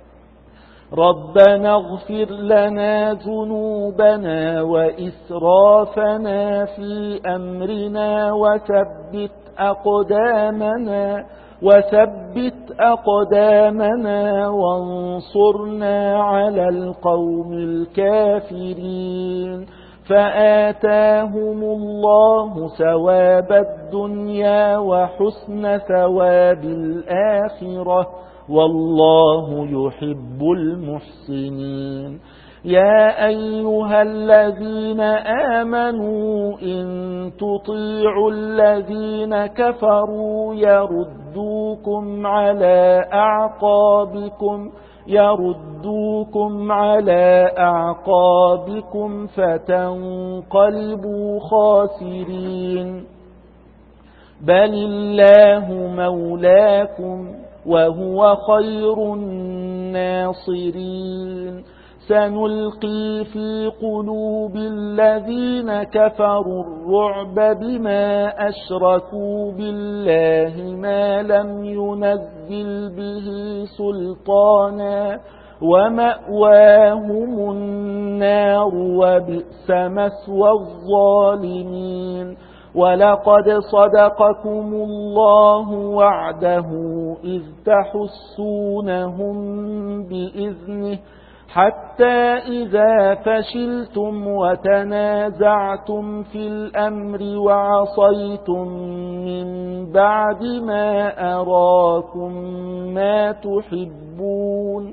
ربنا اغفر لنا ذنوبنا وإسرافنا في أمرنا وثبت أقدامنا وثبت أقدامنا وانصرنا على القوم الكافرين فآتاهم الله ثواب الدنيا وحسن ثواب الآخرة والله يحب المحسنين يا أيها الذين آمنوا إن تطيعوا الذين كفروا يردوكم على أعقابكم يردوكم على أعقابكم فتنقلبوا خاسرين. بل الله مولاكم وهو خير الناصرين. سنلقي في قلوب الذين كفروا الرعب بما أشركوا بالله ما لم ينزل به سلطانا ومأواهم النار وبئس مثوى الظالمين. ولقد صدقكم الله وعده إذ تحسونهم بإذنه حتى إذا فشلتم وتنازعتم في الأمر وعصيتم من بعد ما أراكم ما تحبون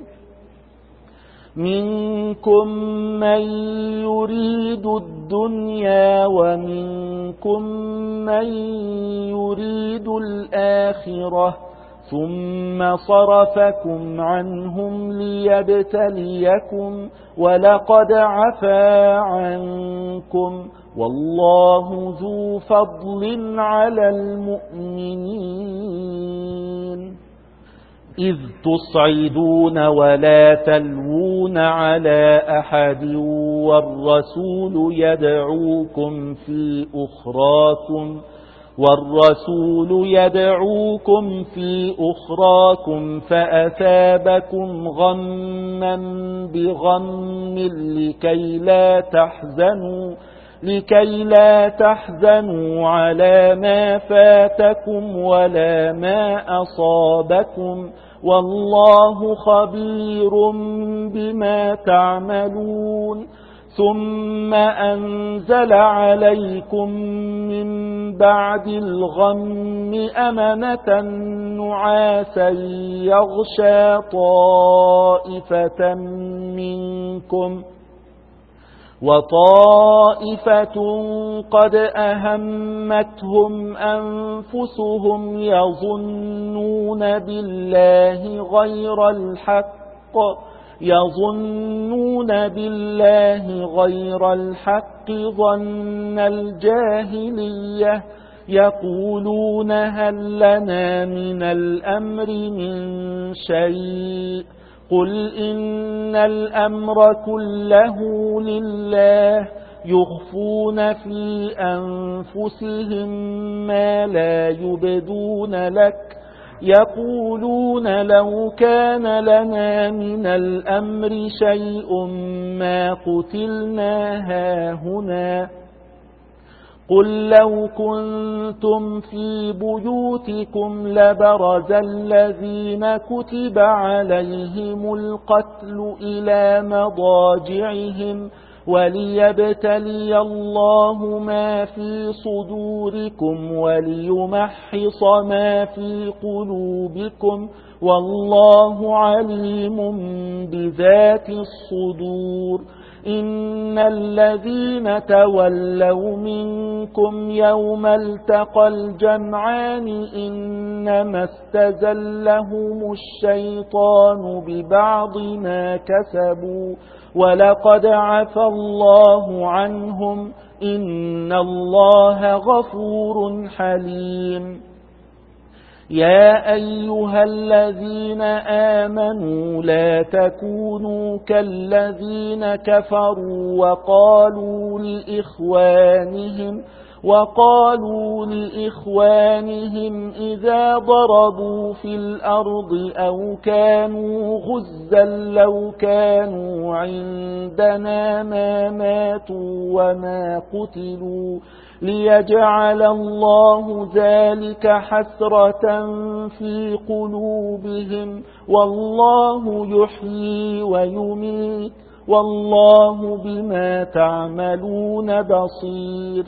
منكم من يريد الدنيا ومنكم من يريد الآخرة ثم صرفكم عنهم ليبتليكم ولقد عفا عنكم والله ذو فضل على المؤمنين. إذ تصعدون ولا تلوون على أحد والرسول يدعوكم في أخراكم والرسول يدعوكم في أخراكم فأثابكم غما بغم لكي لا تحزنوا لكي لا تحزنوا على ما فاتكم ولا ما أصابكم والله خبير بما تعملون. ثم أنزل عليكم من بعد الغم أمنة نعاسا يغشى طائفة منكم وطائفة قد أهمتهم أنفسهم يظنون بالله غير الحق يظنون بالله غير الحق ظن الجاهلية يقولون هل لنا من الأمر من شيء قل إن الأمر كله لله يخفون في أنفسهم ما لا يبدون لك يقولون لو كان لنا من الأمر شيء ما قتلنا هاهنا قل لو كنتم في بيوتكم لبرز الذين كتب عليهم القتل إلى مضاجعهم وليبتلي الله ما في صدوركم وليمحص ما في قلوبكم والله عليم بذات الصدور. إن الذين تولوا منكم يوم التقى الجمعان إنما استزلهم الشيطان ببعض ما كسبوا ولقد عفى الله عنهم إن الله غفور حليم. يا أيها الذين آمنوا لا تكونوا كالذين كفروا وقالوا لإخوانهم وقالوا لإخوانهم إذا ضربوا في الأرض أو كانوا غزا لو كانوا عندنا ما ماتوا وما قتلوا ليجعل الله ذلك حسرة في قلوبهم والله يحيي ويميت والله بما تعملون بصير.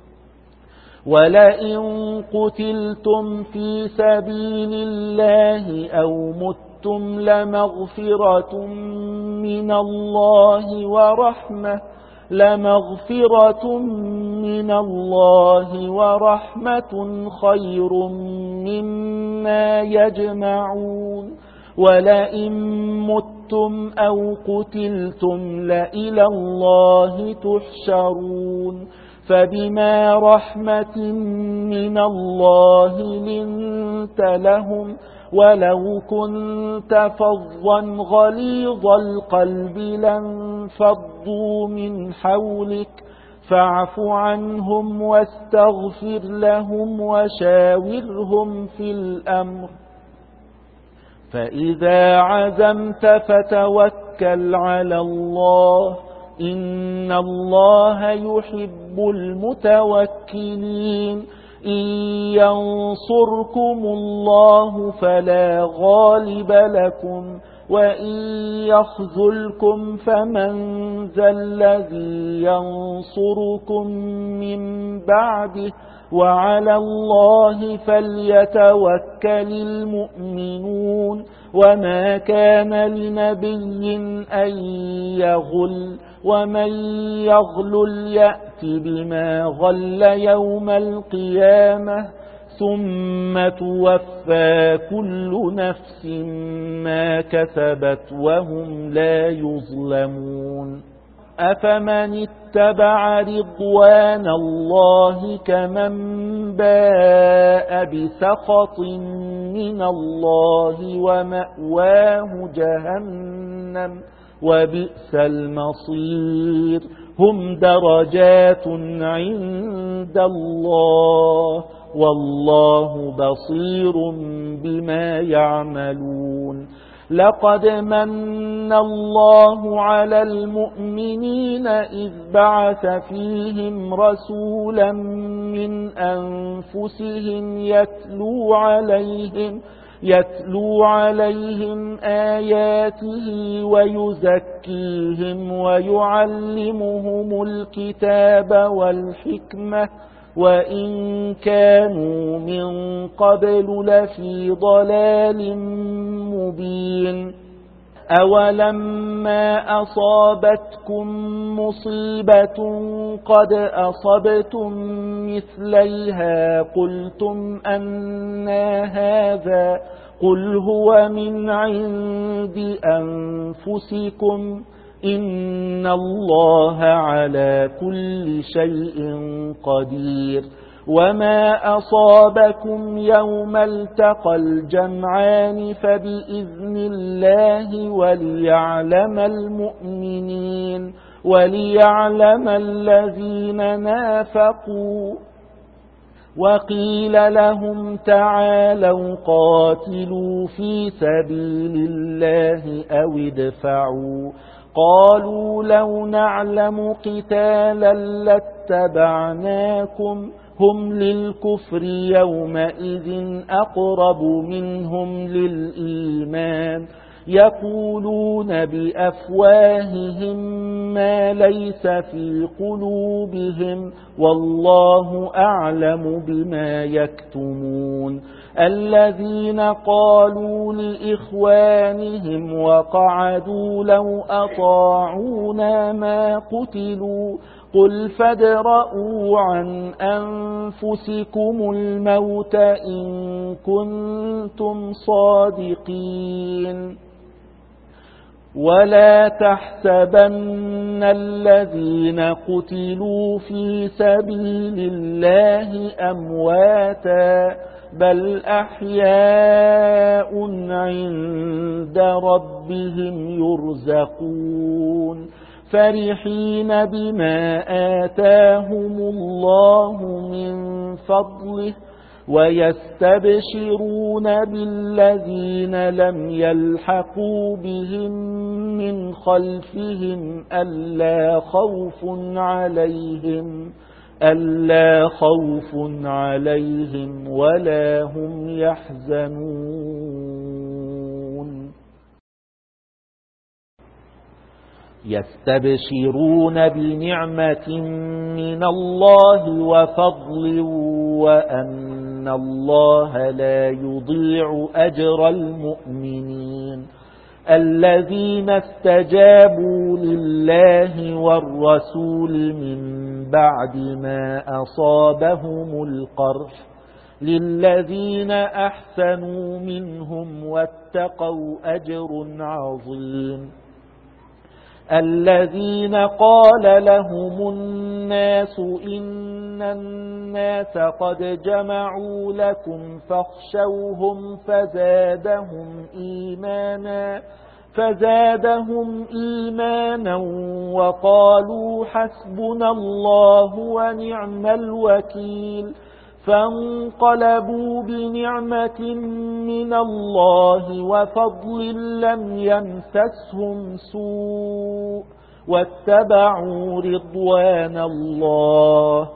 ولئن قتلتم في سبيل الله أو متم لمغفرة من الله ورحمة لمغفرة من الله ورحمة خير مما يجمعون. ولئن متم أو قتلتم لإلى الله تحشرون فبما رحمة من الله لنت لهم ولو كنت فظا غليظ القلب لانفضوا من حولك فاعف عنهم واستغفر لهم وشاورهم في الأمر فإذا عزمت فتوكل على الله إن الله يحب المتوكلين إن ينصركم الله فلا غالب لكم وإن يخذلكم فمن ذا الذي ينصركم من بعده وعلى الله فليتوكل المؤمنون وما كان لنبي أن يغل ومن يغلل يأت بما غل يوم القيامة ثم توفى كل نفس ما كسبت وهم لا يظلمون أفمن اتبع رضوان الله كمن باء بسخط من الله ومأواه جهنم وبئس المصير هم درجات عند الله والله بصير بما يعملون لقد من الله على المؤمنين إذ بعث فيهم رسولا من أنفسهم يتلو عليهم يتلو عليهم آياته ويزكيهم ويعلمهم الكتاب والحكمة وإن كانوا من قبل لفي ضلال مبين أولما أصابتكم مصيبة قد أصبتم مثليها قلتم أنى هذا قل هو من عند أنفسكم إن الله على كل شيء قدير وما أصابكم يوم التقى الجمعان فبإذن الله وليعلم المؤمنين وليعلم الذين نافقوا وقيل لهم تعالوا قاتلوا في سبيل الله أو ادفعوا قالوا لو نعلم قتالا لاتبعناكم هم للكفر يومئذ أقرب منهم للإيمان يقولون بأفواههم ما ليس في قلوبهم والله أعلم بما يكتمون الذين قالوا لإخوانهم وقعدوا لو أطاعونا ما قتلوا قل فادرءوا عن أنفسكم الموت إن كنتم صادقين ولا تحسبن الذين قتلوا في سبيل الله أمواتا بل أحياء عند ربهم يرزقون فرحين بما آتاهم الله من فضله ويستبشرون بالذين لم يلحقوا بهم من خلفهم ألا خوف عليهم ألا خوف عليهم ولا هم يحزنون يستبشرون بنعمة من الله وفضل وأن الله لا يضيع أجر المؤمنين الذين استجابوا لله والرسول من بعد ما أصابهم القرح للذين أحسنوا منهم واتقوا أجر عظيم. الذين قال لهم الناس إن الناس قد جمعوا لكم فاخشوهم فزادهم إيمانا فزادهم إيمانا وقالوا حسبنا الله ونعم الوكيل. فانقلبوا بنعمة من الله وفضل لم يمسسهم سوء واتبعوا رضوان الله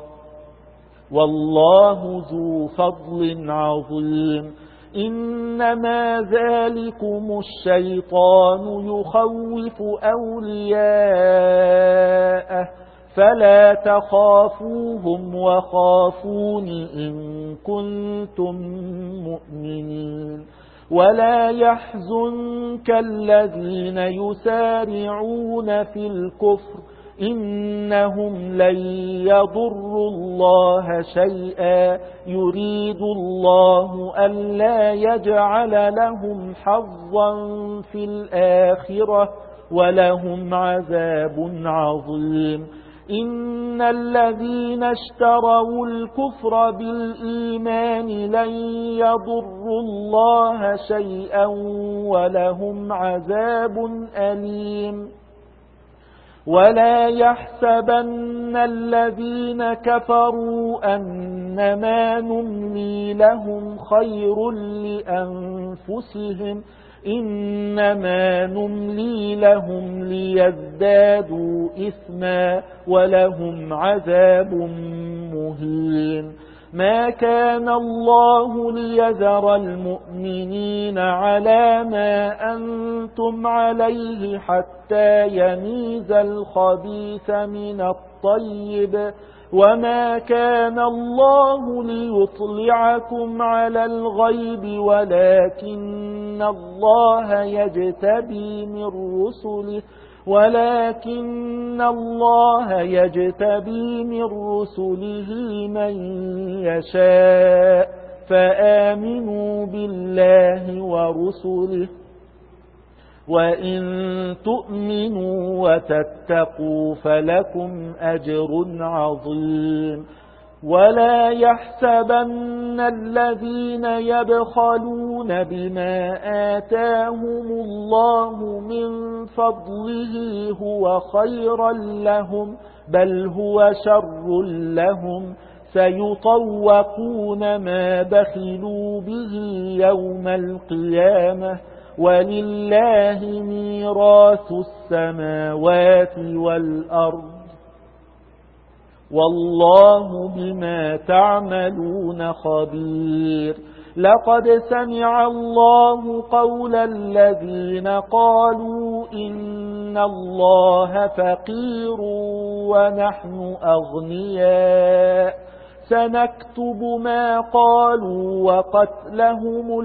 والله ذو فضل عظيم. إنما ذلكم الشيطان يخوف أولياءه فلا تخافوهم وخافون إن كنتم مؤمنين. ولا يحزنك الذين يسارعون في الكفر إنهم لن يضروا الله شيئا يريد الله ألا يجعل لهم حظا في الآخرة ولهم عذاب عظيم. إن الذين اشتروا الكفر بالإيمان لن يضروا الله شيئا ولهم عذاب أليم. ولا يحسبن الذين كفروا أنما نملي لهم خير لأنفسهم إنما نملي لهم ليزدادوا إثما ولهم عذاب مهين. ما كان الله ليذر المؤمنين على ما أنتم عليه حتى يميز الخبيث من الطيب وما كان الله ليطلعكم على الغيب ولكن الله يجتبي من رسله ولكن الله يجتبي من رسله من يشاء فآمنوا بالله ورسله وإن تؤمنوا وتتقوا فلكم أجر عظيم. ولا يحسبن الذين يبخلون بما آتاهم الله من فضله هو خيرا لهم بل هو شر لهم سيطوقون ما بخلوا به يوم القيامة ولله ميراث السماوات والأرض والله بما تعملون خبير. لقد سمع الله قول الذين قالوا إن الله فقير ونحن أغنياء سنكتب ما قالوا وقتلهم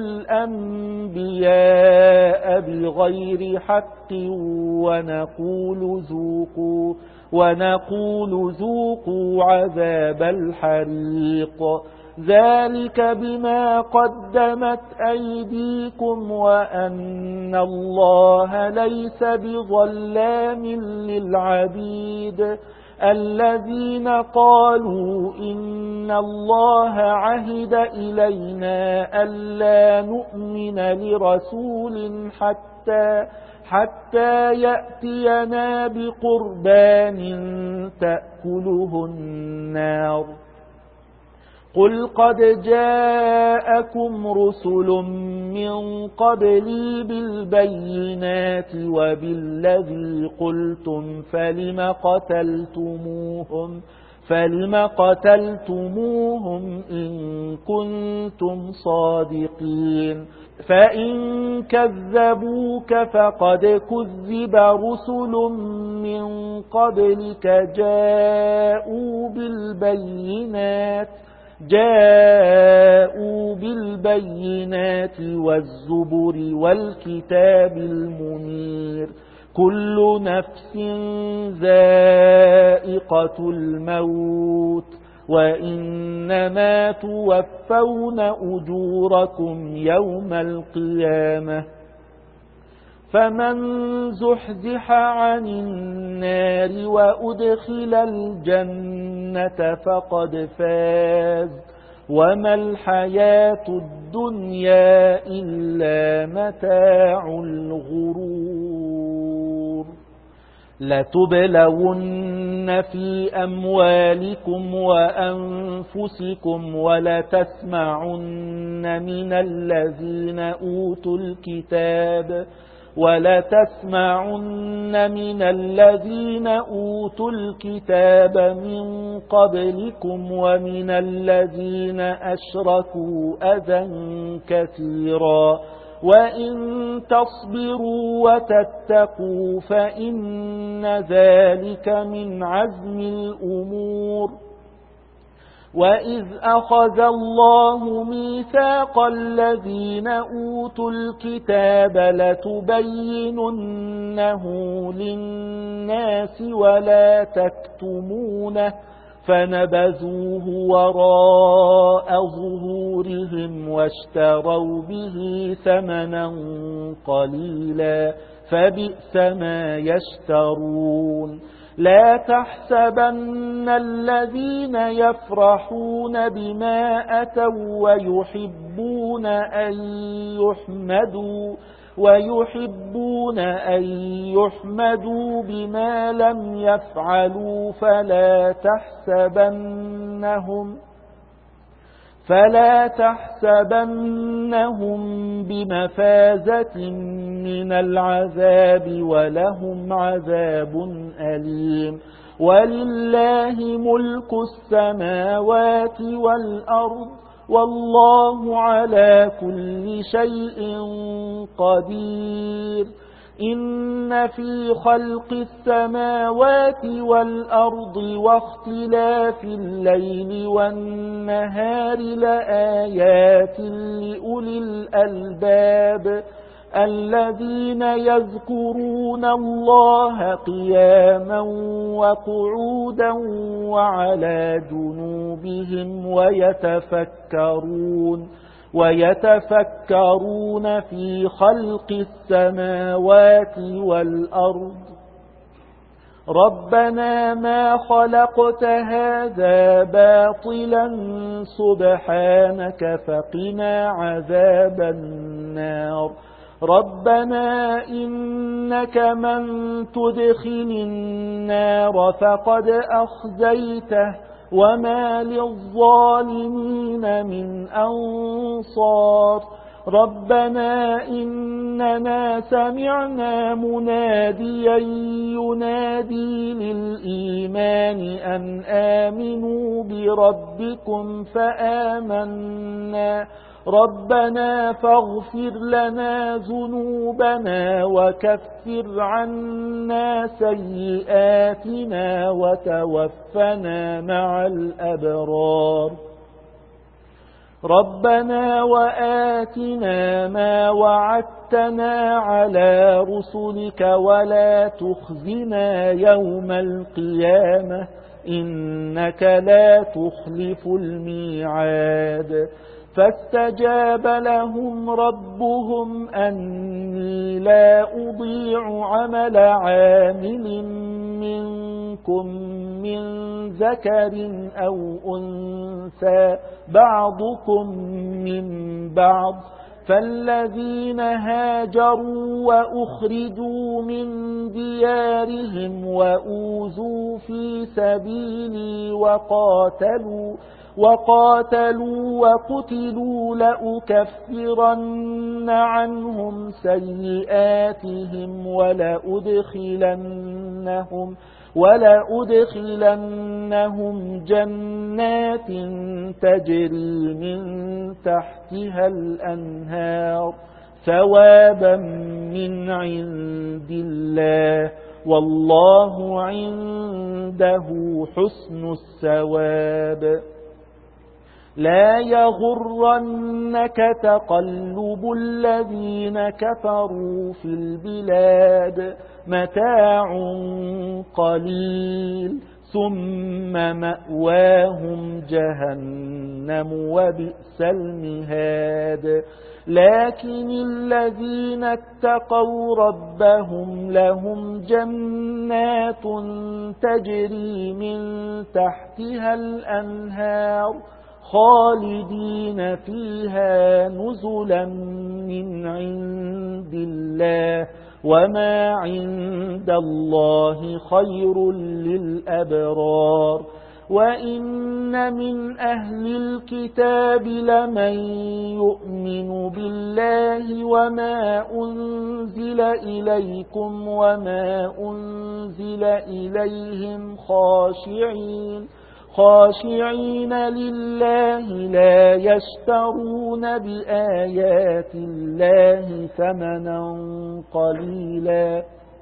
الأنبياء بغير حق ونقول ذوقوا ونقول ذوقوا عذاب الحريق ذلك بما قدمت أيديكم وأن الله ليس بظلام للعبيد. الذين قالوا إن الله عهد إلينا ألا نؤمن لرسول حتى حتى يأتينا بقربان تأكله النار قل قد جاءكم رسل من قبلي بالبينات وبالذي قلتم فلم قتلتموهم فلم قتلتموهم إن كنتم صادقين. فإن كذبوك فقد كذب رسل من قبلك جاءوا بالبينات جاءوا بالبينات والزبر والكتاب المنير كل نفس ذائقة الموت وإنما توفون أجوركم يوم القيامة. فمن زحزح عن النار وأدخل الجنة فقد فاز، وما الحياة الدنيا إلا متاع الغرور. لتبلون في أموالكم وأنفسكم ولتسمعن من الذين أوتوا الكتاب ولتسمعن من الذين أوتوا الكتاب من قبلكم ومن الذين أشركوا أذى كثيرا، وإن تصبروا وتتقوا فإن ذلك من عزم الأمور. وإذ أخذ الله ميثاق الذين أوتوا الكتاب لتبيننه للناس ولا تكتمونه فنبذوه وراء ظهورهم واشتروا به ثمنا قليلا فبئس ما يشترون. لا تحسبن الذين يفرحون بما أتوا ويحبون أن يحمدوا ويحبون أن يحمدوا بما لم يفعلوا فلا تحسبنهم فلا تحسبنهم بمفازة من العذاب ولهم عذاب أليم. ولله ملك السماوات والأرض والله على كل شيء قدير. إن في خلق السماوات والأرض واختلاف الليل والنهار لآيات لأولي الألباب الذين يذكرون الله قياما وقعودا وعلى جنوبهم ويتفكرون ويتفكرون في خلق السماوات والأرض ربنا ما خلقت هذا باطلا سبحانك فقنا عذاب النار. ربنا إنك من تدخل النار فقد أخزيته وما للظالمين من أنصار. ربنا إننا سمعنا مناديا ينادي للإيمان أن آمنوا بربكم فآمنا. ربنا فاغفر لنا ذنوبنا وكفر عنا سيئاتنا وتوفنا مع الأبرار. ربنا وآتنا ما وعدتنا على رسلك ولا تخزنا يوم القيامة إنك لا تخلف الميعاد. فاستجاب لهم ربهم أني لا أضيع عمل عامل منكم من ذكر أو أنثى بعضكم من بعض. فالذين هاجروا وأخرجوا من ديارهم وأوذوا في سبيلي وقاتلوا وقاتلوا وقتلوا لأكفرن عنهم سيئاتهم ولأدخلنهم ولأدخلنهم جنات تجري من تحتها الأنهار ثوابا من عند الله والله عنده حسن الثواب. لا يغرنك تقلب الذين كفروا في البلاد متاع قليل ثم مأواهم جهنم وبئس المهاد لكن الذين اتقوا ربهم لهم جنات تجري من تحتها الأنهار خالدين فيها نزلا من عند الله وما عند الله خير للأبرار وإن من أهل الكتاب لمن يؤمن بالله وما أنزل إليكم وما أنزل إليهم خاشعين خاشعين لله لا يشترون بآيات الله ثمنا قليلا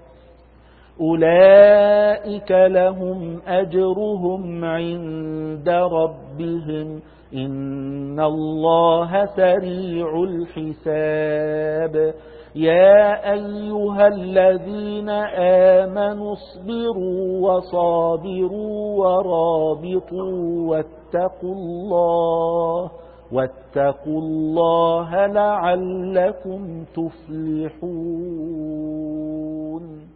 أولئك لهم أجرهم عند ربهم إن الله سريع الحساب يا أيها الذين آمنوا اصبروا وصابروا ورابطوا واتقوا الله واتقوا الله لعلكم تفلحون.